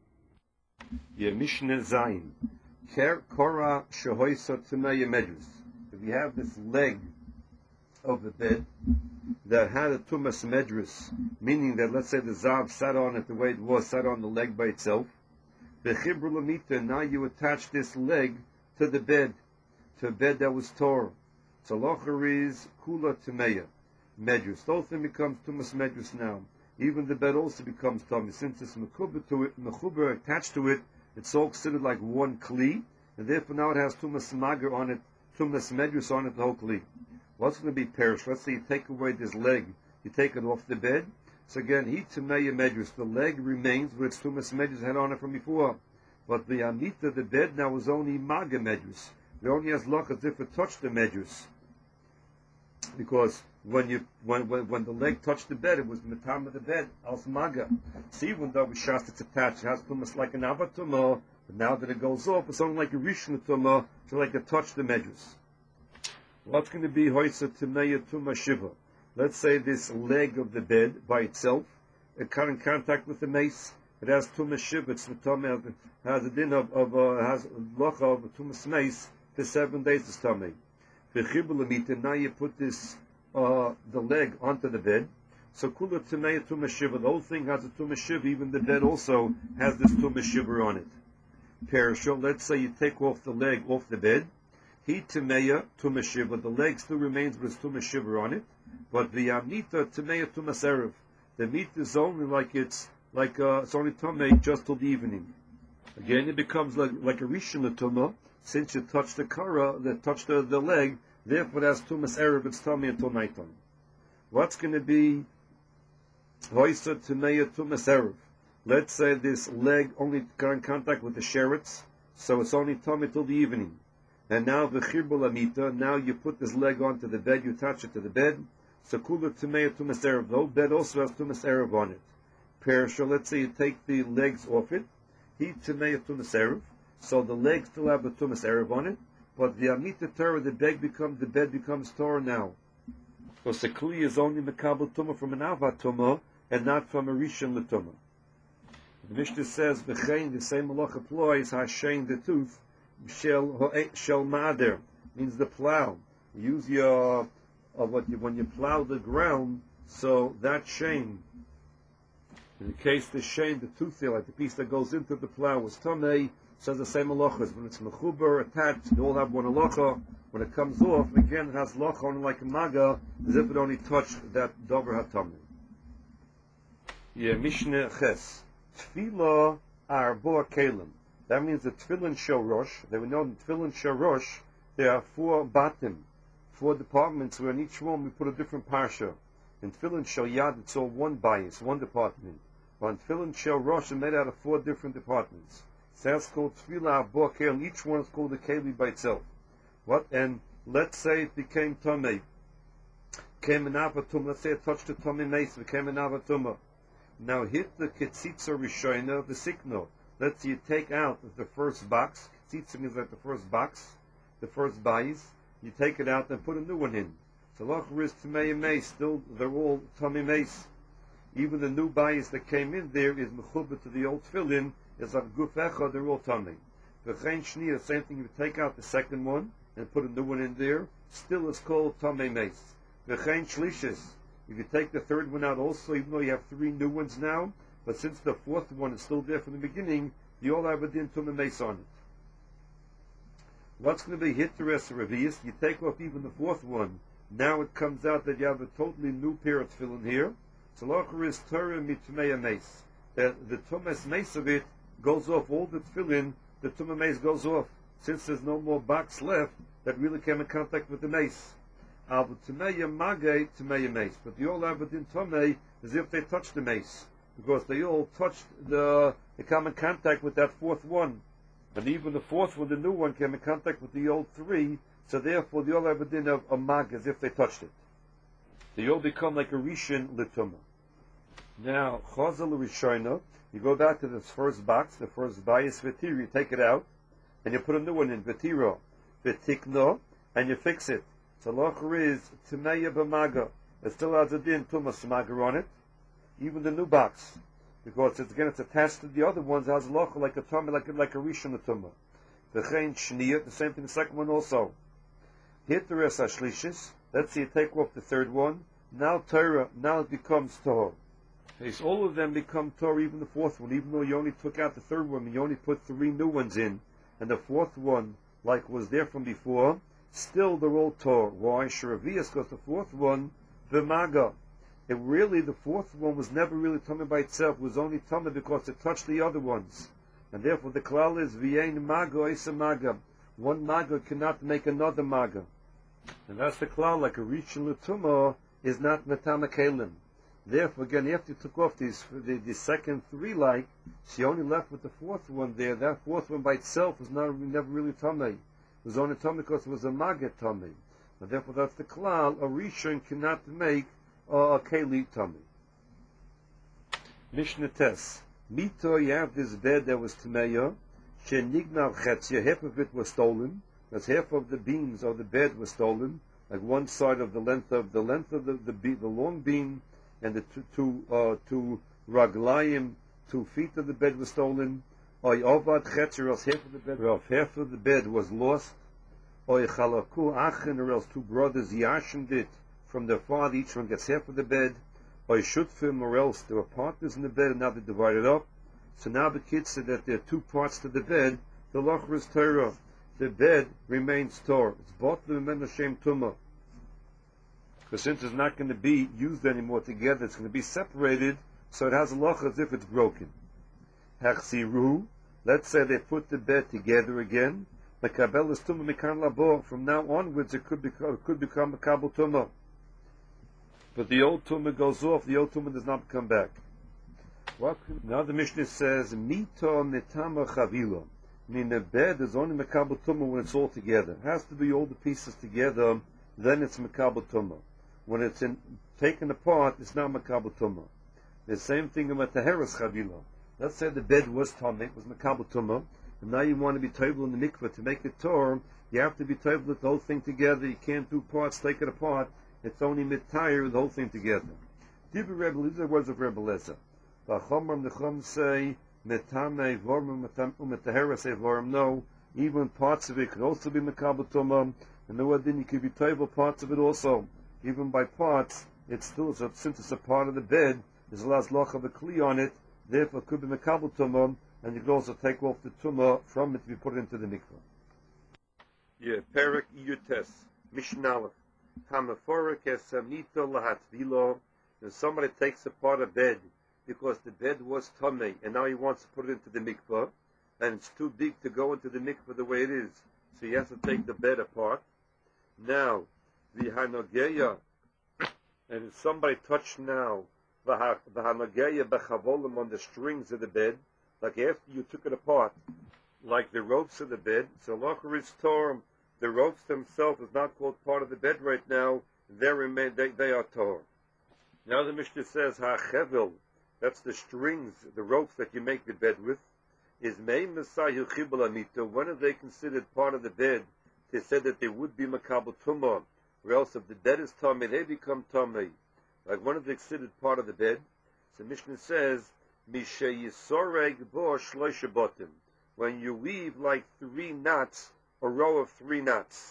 Mishnah Zayin. Kora shehoisa tmeya medrus. If you have this leg of the bed that had a tumas medrus, meaning that let's say the zav sat on it the way it was, sat on the leg by itself, v'chibru lamita, now you attach this leg to the bed, to a bed that was torn. So locher is kula tmeya medrus. The whole thing becomes tumas medrus now. Even the bed also becomes tummy. Since it's mechuber attached to it, it's all considered like one kli, and therefore now it has tumas mager on it, tumas medrus on it, the whole kli. What's going to be perish? Let's say you take away this leg, you take it off the bed. So again, he tmeya medrus. The leg remains with its tumas medrus had on it from before, but the amita, the bed now is only mager medrus. It only has luck as if it touched the medrus, because when the leg touched the bed, it was the time of the bed als maga. So even though it's it's attached, it has tumas like an avatuma, but now that it goes off, it's only like a rishon tuma, so like it touched the medrus. What's going to be hoisa tmeya tuma shiva? Let's say this leg of the bed by itself, it got in contact with the mace. It has tuma shiva. It's has a din of has locha of tumas mace for 7 days. This tummy. Now you put this the leg onto the bed. So kula tmeya tuma shiva. The whole thing has a tuma shiva. Even the bed also has this tuma shiva on it. Perishal. Let's say you take off the leg off the bed. He tmeya tuma shiva. The leg still remains with its tuma shiva on it. But the amita tmeya tuma serev. The meat is only like it's only tumah just till the evening. Again, it becomes like a rishon tumah since you touch the kara, that touch the leg. Therefore, that's tumas erev. It's tumah until nighttime. What's going to be hoisa tmeya tumas erev? Let's say this leg only got in contact with the sheretz, so it's only tummy till the evening. And now the chirbul amita, now you put this leg onto the bed, you touch it to the bed, so kula tumeya tumas erev. The whole bed also has tumas erev on it. Perisha, let's say you take the legs off it, he tumeya tumas erev, so the legs still have the tumas erev on it, but the amita Torah, the bed becomes Torah now. Because the kli is only mekabel tumah from an avat tumah, and not from a rishon l'tumah. The Mishnah says, "V'chein," the same malach applies. Hashem, the tooth, shel mader, means the plow. You use your when you plow the ground. So that shame, in the case the shame, the tooth there, like the piece that goes into the plow, was tamei. Says the same halachas. When it's mechuber attached, they all have one halacha. When it comes off, again it has halacha only like a maga, as if it only touched that dover hatamei. Yeah, Mishnah Ches. Tefillah arba kelim. That means the tefillin shorosh. They would know in tefillin shorosh there are 4 batim, 4 departments where in each one we put a different parsha. In tefillin shoyad it's all one bias, one department. But in tefillin shorosh it's made out of 4 different departments. So that's called tefillah arba kelim. Each one is called a keli by itself. What? And let's say it became tamei. Came an avatum. Let's say it touched the tamei mace. Became an avatumah. Now hit the ketzitza rishona v'sikno. Let's say you take out the first box. Ketzitza means like the first box, the first bayis. You take it out and put a new one in. So locher is tamei mace. Still, they're all tamei mace. Even the new bayis that came in there is mechuba to the old tefillin. Is like guf echad. They're all tamei. V'chein shniya, same thing. You take out the second one and put a new one in there. Still, it's called tamei mace. V'chein shlishis. If you take the third one out also, even though you have 3 new ones now, but since the 4th one is still there from the beginning, you all have a din tumah mace on it. What's going to be hit the rest of Revius? You take off even the 4th one. Now it comes out that you have a totally new pair of tefillin here. So locher is Torah mitmeya mace. The tumah mace of it goes off. All the tefillin, the tumah mace goes off. Since there's no more box left that really came in contact with the mace. But they all have it in Tomei as if they touched the mace, because they all touched they come in contact with that 4th one. And even the 4th one, the new one, came in contact with the old 3, so therefore they all have it in a mag as if they touched it. They all become like a rishon l'tumah. Now, chazal rishona, you go back to this first box, the first bayis v'tir, you take it out, and you put a new one in, v'tiro, v'tikno, and you fix it. So locher is Timeya b'maga. It still has a din tumas maga on it, even the new box, because it's attached to the other ones. It has locher like a tumah, like a rishon tumah. V'chein shniya, the same thing. The second one also. Hit the rest ashlishis. Let's see, you take off the 3rd one. Now Torah. Now it becomes Torah. Okay, so all of them become Torah, even the 4th one. Even though you only took out the 3rd one, you only put 3 new ones in, and the 4th one, like was there from before. Still they're all Torah. Why? Sharavias, because the 4th one, the maga. The 4th one was never really tummy by itself. It was only tummy because it touched the other ones. And therefore the klal is v'yein maga isa maga. One maga cannot make another maga. And that's the klal, like a rishon l'tumah is not metama kelim. Therefore, again, after you took off the second 3, like, she only left with the 4th one there. That 4th one by itself was never really tummy. It was only tummy because it was a maget tummy. And therefore that's the klal. A rishon cannot make a keli tummy. Mishnah Tes. Mito, you have this bed that was tameya. Shenignav chetzia, half of it was stolen. That's half of the beams of the bed was stolen. Like one side of the length of the long beam, and the two raglayim, 2 feet of the bed was stolen. Oy ovad chetzer, or else half of the bed was lost. Oy chalaku achen, or else 2 brothers yashimed it from their father, each one gets half of the bed. Oy shutfim, or else there were partners in the bed and now they divided up. So now the kids said that there are 2 parts to the bed. The locher is Torah. The bed remains Torah. It's both the men Hashem tumah. Because since it's not going to be used anymore together, it's going to be separated, so it has a locher as if it's broken. Hachsiru, let's say they put the bed together again. Mekabel is tumah mikan labo. From now onwards, it could become a kabel tumah. But the old tumah goes off. The old tumah does not come back. Now the Mishnah says, Mito netama chavila. Meaning the bed is only mekabel tumah when it's all together. It has to be all the pieces together, then it's mekabel tumah. When it's taken apart, it's not mekabel tumah. The same thing about the teheres chavila. Let's say the bed was tameh, it was mekabel tumah, and now you want to be tovel in the mikveh to make it tor. You have to be tovel the whole thing together. You can't do parts, take it apart. It's only mitayr the whole thing together. These are the words of Rebbe Lezer. The Chum say metame vorm umeteheres vorm. No, even parts of it could also be mekabel tumah, and no then you could be tovel parts of it also. Even by parts, it's still since it's a part of the bed. There's a last loch of a kli on it, therefore it could be mekabel tumah, and you could also take off the tumah from it to be put into the mikveh. Yeah, Perek Yutes, Mishnah, Hamaforik Esamito Lahatvilo. If somebody takes apart a bed because the bed was tamei and now he wants to put it into the mikveh, and it's too big to go into the mikveh the way it is, so he has to take the bed apart. Now, the hanogeya, and if somebody touched now the hanogeya bechavolim on the strings of the bed, like after you took it apart, like the ropes of the bed, so locher is torn. The ropes themselves is not called part of the bed right now. They are torn. Now the Mishnah says ha'chevel, that's the strings, the ropes that you make the bed with, is mei mesayu chibul amita. When are they considered part of the bed? They said that they would be makabel tumah, or else if the bed is tamei, they become tamei. Like when are they considered part of the bed? So Mishnah says mishe yisoreg bo shloisha botim. When you weave like 3 knots, a row of 3 knots.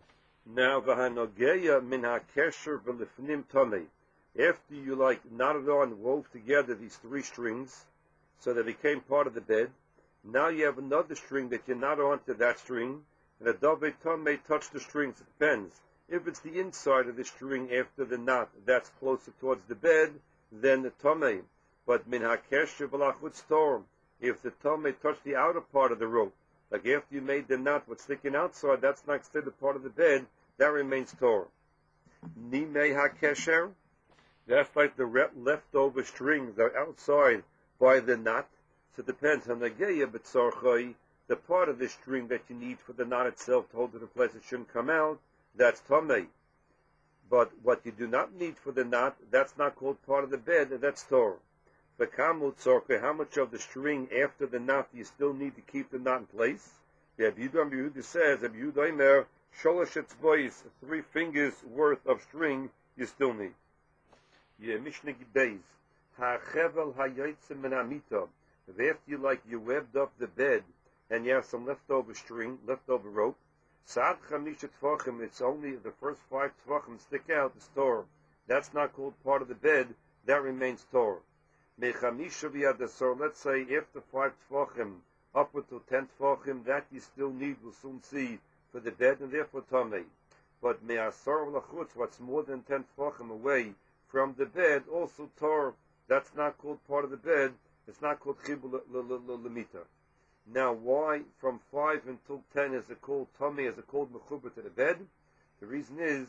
Now v'hanogeya min ha'kesher v'lifnim tamei. After you like knotted on, wove together these 3 strings, so they became part of the bed, now you have another string that you knot onto that string, and the dove tom may touch the strings. It depends. If it's the inside of the string after the knot that's closer towards the bed, then the tomei. But min hakesh v'lachutz torm. If the tomei touch the outer part of the rope, like after you made the knot, what's sticking outside, that's not considered part of the bed, that remains torn. Nimei hakesher. That's like the leftover strings that are outside by the knot. So it depends on the geya b'tzorchoi, the part of the string that you need for the knot itself to hold it in place, it shouldn't come out, that's tamei. But what you do not need for the knot, that's not called part of the bed, that's tor. The kamut tzorchoi, how much of the string after the knot do you still need to keep the knot in place? The Rabbi Yehuda says, Rabbi Yehuda Omer, sholosh etzbois, 3 fingers worth of string you still need. Yeah, Mishnah Beis. Ha'chevel ha'yotzim min amita. After you webbed up the bed and you have some leftover string, leftover rope, Sa'ad chamisha tvachim, it's only the first 5 tvachim stick out, the tor. That's not called part of the bed, that remains tor. Mechamisha v'yadasor, let's say after 5 tvachim, up until 10 tvachim, that you still need, we'll soon see, for the bed, and therefore tamei. But me'asor v'lachutz, what's more than 10 tvachim away from the bed, also tor, that's not called part of the bed, it's not called chibul lemita. Now, why from 5 until 10 is it called tamei, is it called mechuber to the bed? The reason is,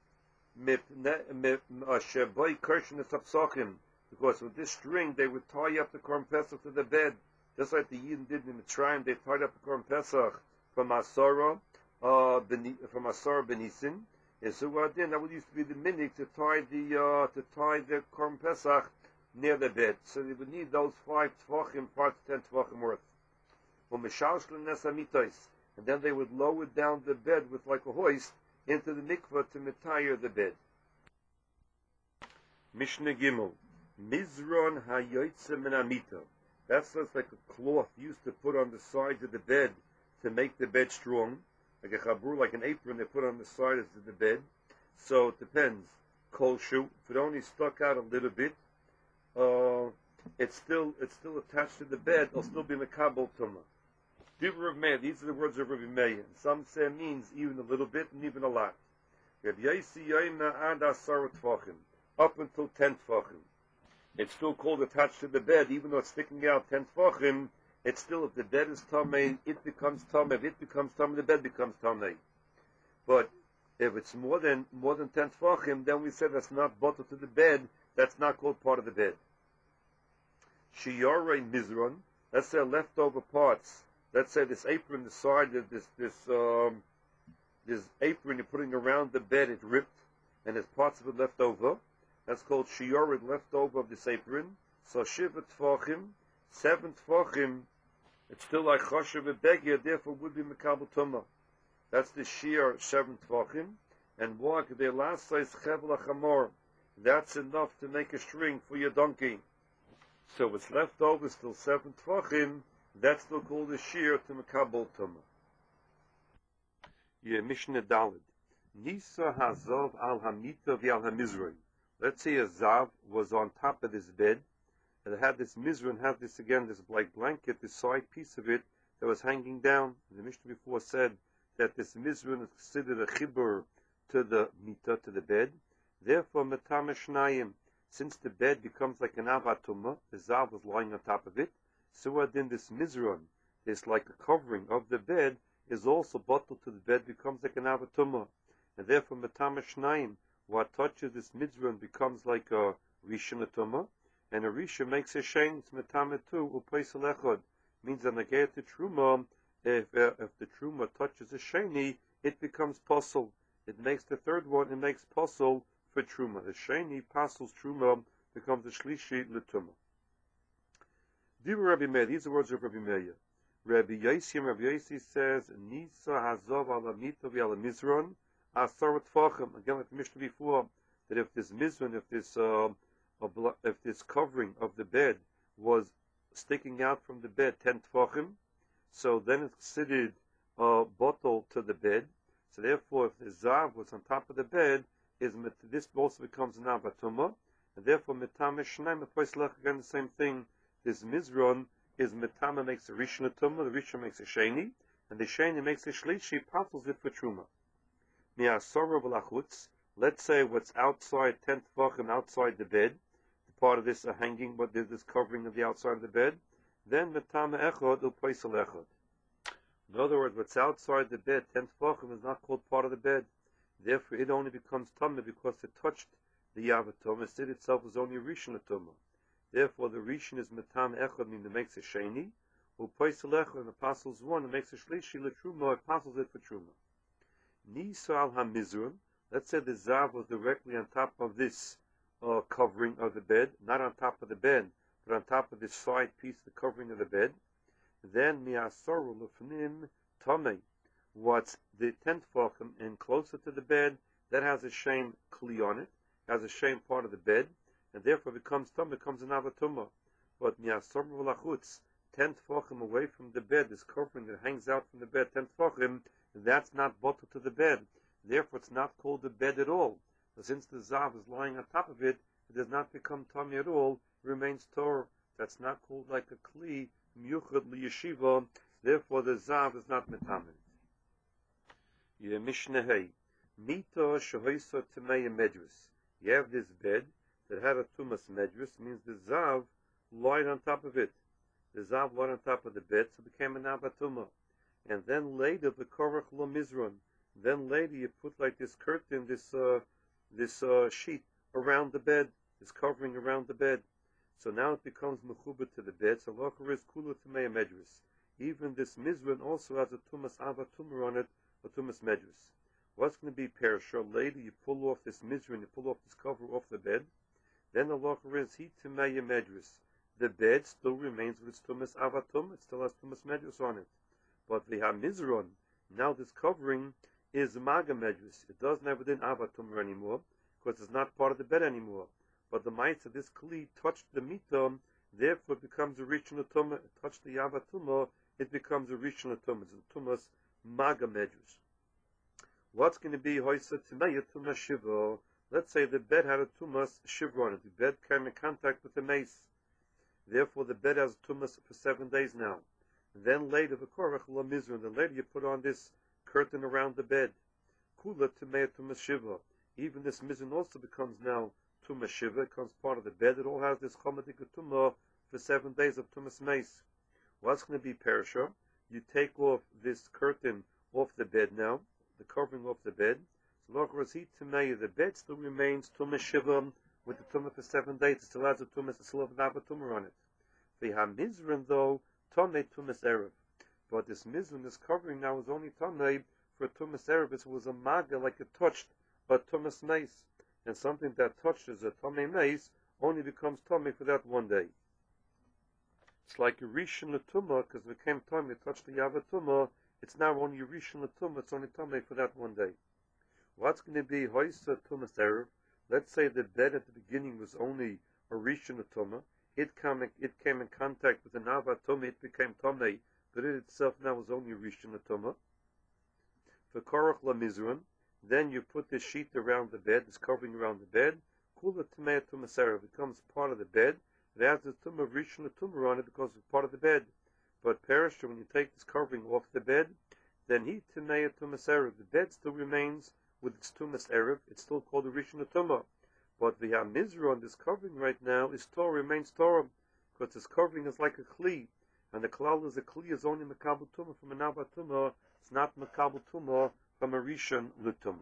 because with this string they would tie up the Korban Pesach to the bed, just like the Yidden did in the Mitzrayim. They tied up the Korban Pesach from Asara Benisin. That would used to be the minig to tie the Korban Pesach near the bed. So they would need those 5 tvachim, 5 to 10 tvachim worth. And then they would lower down the bed with like a hoist into the mikveh to retire the bed. Mishnah Gimel. Mizron hayotzim min amita. That's just like a cloth used to put on the sides of the bed to make the bed strong. Like a chabur, like an apron they put on the sides of the bed. So it depends. Kol shu, if it only stuck out a little bit, it's still attached to the bed, it'll still be mekabel tumah. Divrei Meir, these are the words of Rabbi Meir. Some say it means even a little bit and even a lot. Rabbi Yosi yoyma ad asar tvachim, up until 10 tvachim. It's still called attached to the bed, even though it's sticking out 10 tvachim. It's still, if the bed is tamei, it becomes tamei. If it becomes tamei, the bed becomes tamei. But if it's more than 10 tvachim, then we say that's not bottled to the bed. That's not called part of the bed. Shiyorei Mizron, let's say leftover parts. Let's say this apron, the side of this apron you're putting around the bed, it ripped, and there's parts of it left over. That's called Shiyorei, leftover of this apron. So Shiva Tfachim, 7 Tfachim, it's still like Choshev Begia, therefore would be Mekabel Tumah. That's the Shir 7 Tvachim, and walk the last size Chevel Chamor. That's enough to make a string for your donkey. So what's left over is still 7 Tvachim. That's still called a Shir to Mekabel Tumah. Yeah, Mishnah Daled. Nisa Hazav al Hamita v'al Hamizroi. Let's say a Zav was on top of this bed, and it had this Mizron, had this again, this like blanket, this side piece of it that was hanging down. The Mishnah before said that this Mizron is considered a chibur to the mita, to the bed. Therefore, metame shnayim, since the bed becomes like an avatuma, the Zav was lying on top of it, so then this Mizron, this like a covering of the bed, is also bottled to the bed, becomes like an avatuma. And therefore, metame shnayim, what touches this Mizron becomes like a rishon atuma, and a Risha makes a shame, it's metame too, upeisel echad, means that negay to truma, if the truma touches a sheni, it becomes posel. It makes the third one, it makes posel for truma. The sheni pasels truma, becomes a shlishi l'tuma. Diva Rabbi Meir, these are words of Rabbi Meir. Rabbi Yossi says, Nisa hazov ala mita v'ala mizron, asar t'fachim. Again, like the Mishnah before, that if this mizron, if this covering of the bed was sticking out from the bed 10 tfachim, so then it's considered a bottle to the bed. So therefore, if the zav was on top of the bed, this also becomes an avatuma, and therefore metame shnaim again the same thing. This mizron is metame makes a rishon atuma, the rishon makes a sheni, and the sheni makes a shlishi, passes it for truma. Mi'asora v'lachutz. Let's say what's outside 10 tfachim outside the bed, part of this hanging, but there's this covering of the outside of the bed, then metame echad u'peisel echad. In other words, what's outside the bed, 10 tefachim, is not called part of the bed. Therefore, it only becomes tameh because it touched the yavatoma. It itself is only a rishon atoma. Therefore, the rishon is metame echad, meaning it makes a sheni, u'peisel echad, and the apostles one, it makes a shlishi l'truma, it passes it for truma. Nisa al hamizron. Let's say the zav was directly on top of this covering of the bed, not on top of the bed, but on top of this side piece, the covering of the bed. Then mi'asoru lefnim tamei, what's the 10th tefachim and closer to the bed, that has a shame kli on it, has a shame part of the bed, and therefore becomes tamei, becomes an avatuma. But mi'asoru v'lachutz, 10 tefachim away from the bed, this covering that hangs out from the bed, 10 tefachim, that's not bottled to the bed. Therefore, it's not called the bed at all. But since the zav is lying on top of it, it does not become tamei at all, it remains torah. That's not called like a kli, miyuchad liyeshiva, therefore the zav is not metamen. Yeah, Mishnah Hay. Mita shehoisa tamei medrus. You have this bed that had a tumas medrus, means the zav lied on top of it. The zav lied on top of the bed, so it became an avatuma. And then later, the korach lo mizron. Then later you put like this curtain, this sheet around the bed, this covering around the bed. So now it becomes mechuba to the bed. So locher is kula tamei medrus. Even this mizron also has a tumas avatumah on it, a tumas medrus. What's going to be perisher? Later you pull off this mizron, you pull off this cover off the bed. Then the locher is he tamei medrus. The bed still remains with its tumas avatumah. It still has tumas medrus on it. But the hamizron, now this covering is maga medrus. It doesn't have within avatumah anymore, because it's not part of the bed anymore. But the mites of this kli touched the mitam, therefore it becomes a rishon atuma. It touched the yavatuma, it becomes a rishon atuma. It's a tumas maga medrus. What's going to be hoisa tamei tumas shiva? Let's say the bed had a tumas shiva on it. The bed came in contact with the mace. Therefore the bed has tumas for 7 days now. Then later the korach la mizron. Then later you put on this curtain around the bed. Kula tamei tumas shiva. Even this mizron also becomes now tumas shiva, it becomes part of the bed. It all has this chomatik tumah for 7 days of tumas mace. What's going to be perisher? You take off this curtain off the bed now, the covering off the bed. So lochrazit tamei, the bed still remains tumas shiva with the tumah for 7 days. It still has a tumas, it still has an tumah on it. Mizran though, Tomei Tumas Erev. But this Mizran, this covering now is only Tomei for Tumas Erev. It was a maga, like it touched a Tumas Mace. And something that touches a Tomei Mace only becomes Tomei for that one day. It's like a Rishon L'Tumah, because it became Tomei, it touched the Yava Tumah. It's now only a Rishon L'Tumah, it's only Tomei for that one day. What's going to be Hoysa Tumas Erev? Let's say the bed at the beginning was only a Rishon L'Tumah. It came in contact with an Ava Tumah, it became Tomei, but it itself now is only a Rishon L'Tumah. For Korach LaMizran, then you put this sheet around the bed, this covering around the bed, Kula Tamei Tumas Erev becomes part of the bed. It has the Tumah of Rishon L'Tumah on it because it's part of the bed. But Perisha, when you take this covering off the bed, then he Tamei Tumas Erev. The bed still remains with its Tumas Erev. It's still called the Rishon L'Tumah. But the Mizra on this covering right now is Torah, remains Torah, because this covering is like a Kli. And the Klal is a Kli is only Makabel Tumah from an Abba Tumah. It's not Makabel Tumah from a Rishon L'Tumah.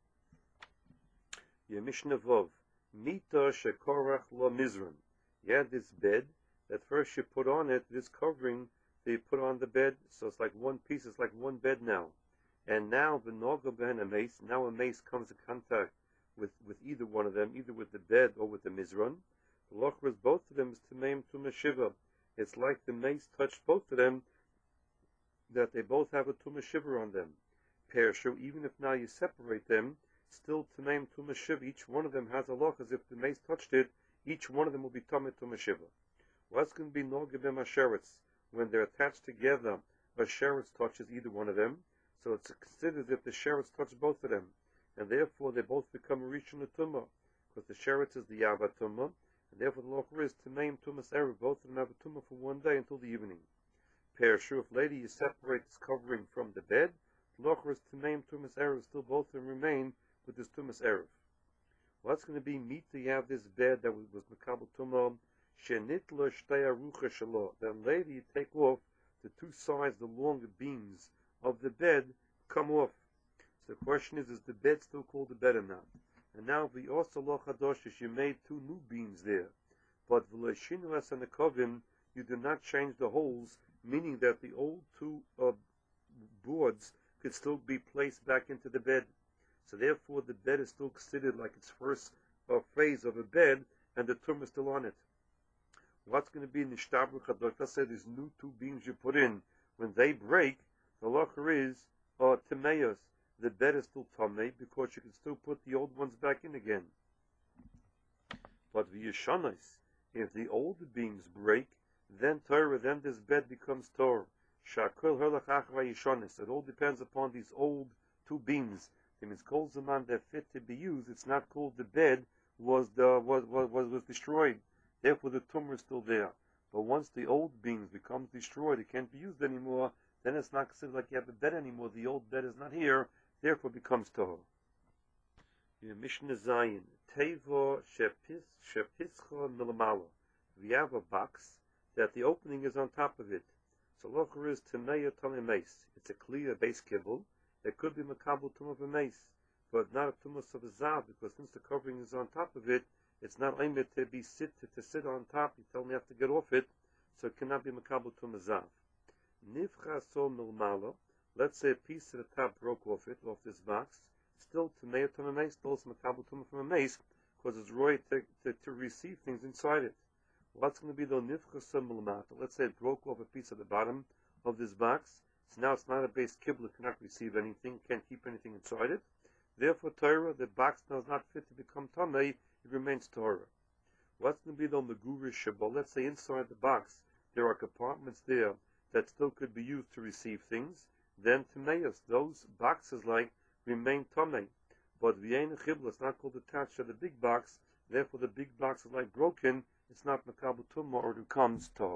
Mishnah Vov. Mita Shekorach Lo Mizran. You had this bed that first you put on it, this covering that you put on the bed, so it's like one piece, it's like one bed now. And now the Noga Ben a mace, now a mace comes in contact with either one of them, either with the bed or with the Mizran. The locher is both of them is Tameim Tumah Shiva. It's like the mace touched both of them, that they both have a Tumah Shiva on them. Perishu, even if now you separate them, still Tameim Tumah Shiva, each one of them has a loch as if the mace touched it. Each one of them will be Tamei Tumah Shiva. What's going to be Noga B'Hem Asheretz? When they're attached together, a sheretz touches either one of them, so it's considered that the sheretz touch both of them, and therefore they both become a Rishon L'Tumah, because the sheretz is the Yava Tumah, and therefore the locher is Tameim Tumas Erev. Both of them have a Tumah for one day until the evening. Perishu, if later you separate this covering from the bed, the locher is Tameim Tumas Erev. Still both of them remain with this Tumas Erev. What's going to be Mita? You have this bed that was Makabel Tumah, Shenitla Shtei Arucha Shalo. Then later you take off the two sides, the longer beams of the bed come off. So the question is the bed still called the bed or not? And now we also Lochadoshish, you made two new beams there. But V'Loshinu Es Anakovim, you do not change the holes, meaning that the old two boards could still be placed back into the bed. So therefore the bed is still considered like its first phase of a bed, and the tumah is still on it. What's going to be Nishtabru Chadok? Let's say these new two beams you put in, when they break, the locher is Timeos. The bed is still Tamei, because you can still put the old ones back in again. But V'Yishanos, if the old beams break, then Torah, then this bed becomes Torah. Shakol Herlach Achra Yishanos. It all depends upon these old two beams. It means kol zaman they're fit to be used. It's not called the bed was destroyed. Therefore, the tumor is still there. But once the old beams becomes destroyed, it can't be used anymore. Then it's not considered like you have a bed anymore. The old bed is not here. Therefore, it becomes toho. Mishnah Zayin Tevo Shepischa Milamala. We have a box that the opening is on top of it. So locher is Tameya Tamei Mace. It's a clear base kibble. It could be Makabel Tumah of a mace, but not a Tumah of a zav, because since the covering is on top of it, it's not aimed to be sit on top. You tell me you have to get off it, so it cannot be Makabel Tumah zav. Nivchaso milmala. Let's say a piece of the top broke off this box. Still Tameya Tamei Mace, still it's Makabel Tumah from a mace, because it's right to receive things inside it. What's going to be the Nivchaso milmala? Let's say it broke off a piece of the bottom of this box. So now it's not a base kibble, it cannot receive anything, can't keep anything inside it. Therefore, Torah, the box now is not fit to become Tamei, it remains Torah. What's going to be the Megurish Shabbat? Let's say inside the box, there are compartments there that still could be used to receive things. Then Tameus, those boxes remain Tamei. But V'yein Chibla, it's not called attached to the big box, therefore the big box is broken, it's not Makabel Tumah, or it becomes Torah.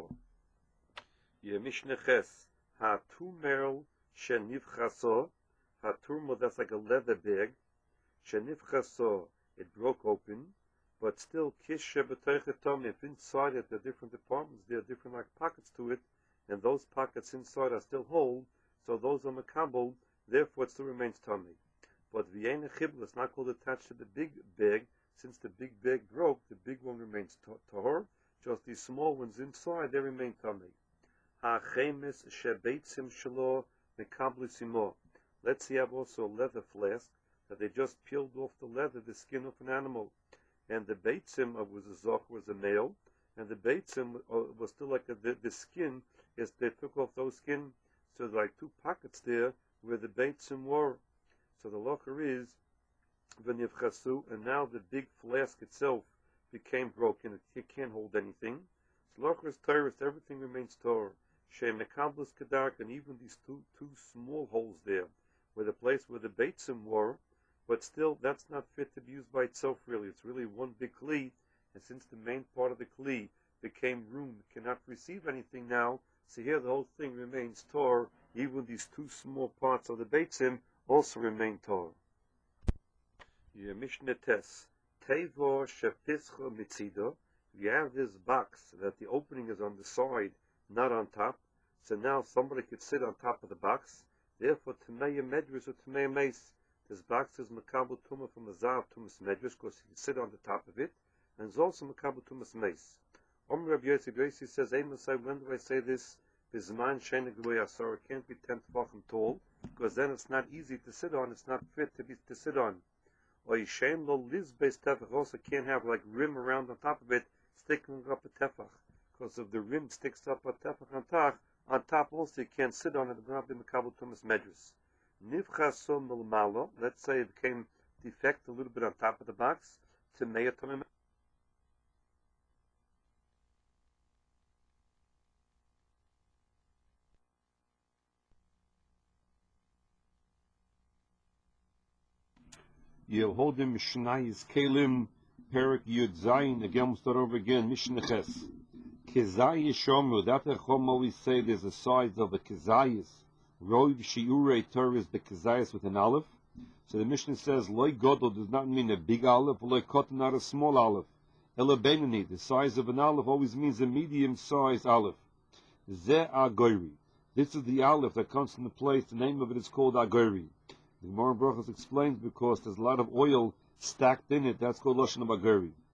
Mishnah Ches. Ha'tumerl shenivchaso, ha'turmo, that's like a leather bag. Shenivchaso, it broke open, but still kishe b'toichetom. If inside it there are different departments, there are different pockets to it, and those pockets inside are still whole, so those are makabel. Therefore, it still remains tummy. But v'yein chibla is not called attached to the big bag. Since the big bag broke, the big one remains tahor. Just these small ones inside, they remain tamei. Ha'chemes shebeitzim shelo mekablisimo. Let's say you have also a leather flask that they just peeled off the leather, the skin of an animal, and the beitzim was a zoch, was a male, and the beitzim was still like the skin is they took off those skin, so there's like two pockets there where the beitzim were. So the locher is v'nivchasu, and now the big flask itself became broken. It can't hold anything. So locher is Torah, everything remains Torah. Shem mekablis kedark, and even these two small holes there, where the place where the beitzim were, but still that's not fit to be used by itself really. It's really one big kli, and since the main part of the kli became room, cannot receive anything now, so here the whole thing remains Torah. Even these two small parts of the beitzim also remain Torah. Your Mishnah Tes. Tevo shepischa mitzido. You have this box that the opening is on the side, not on top. So now somebody could sit on top of the box. Therefore, Tmeya Medris or Tmeya Mace. This box is Makabel Tumah from a Zav Tumas Medris, because you can sit on the top of it. And it's also Makabel Tumas Mace. Omer Rabbi Yossi says, when do I say this? Bizman Shenik Loyasar. It can't be 10 tefachim tall, because then it's not easy to sit on. It's not fit to sit on. Or Yishem Lo Lizbeis Tefach also can't have like rim around on top of it, sticking up a tefach. Because if the rim sticks up a tefach on top also you can't sit on it. It will not be Makabel Tumas Medris. Nivchaso Milmalo, let's say it became defect a little bit on top of the box, to Meya Tamim. Yehodim Mishnayis Kelim Perik Yud Zayin. Again, we'll start over again. Mishnah Ches. Kezayis Shomu. That the Chom always say there's a size of a Kezayis. Roiv Shiurei Torah is the Kezayis with an aleph. So the Mishnah says Loi Godol does not mean a big aleph, Loi Kotan not a small aleph. Ela Benini, the size of an aleph always means a medium-sized aleph. Ze Agori. This is the aleph that comes into place. The name of it is called Agori. The Gemara Brachos explains because there's a lot of oil stacked in it. That's called Lashon Agori.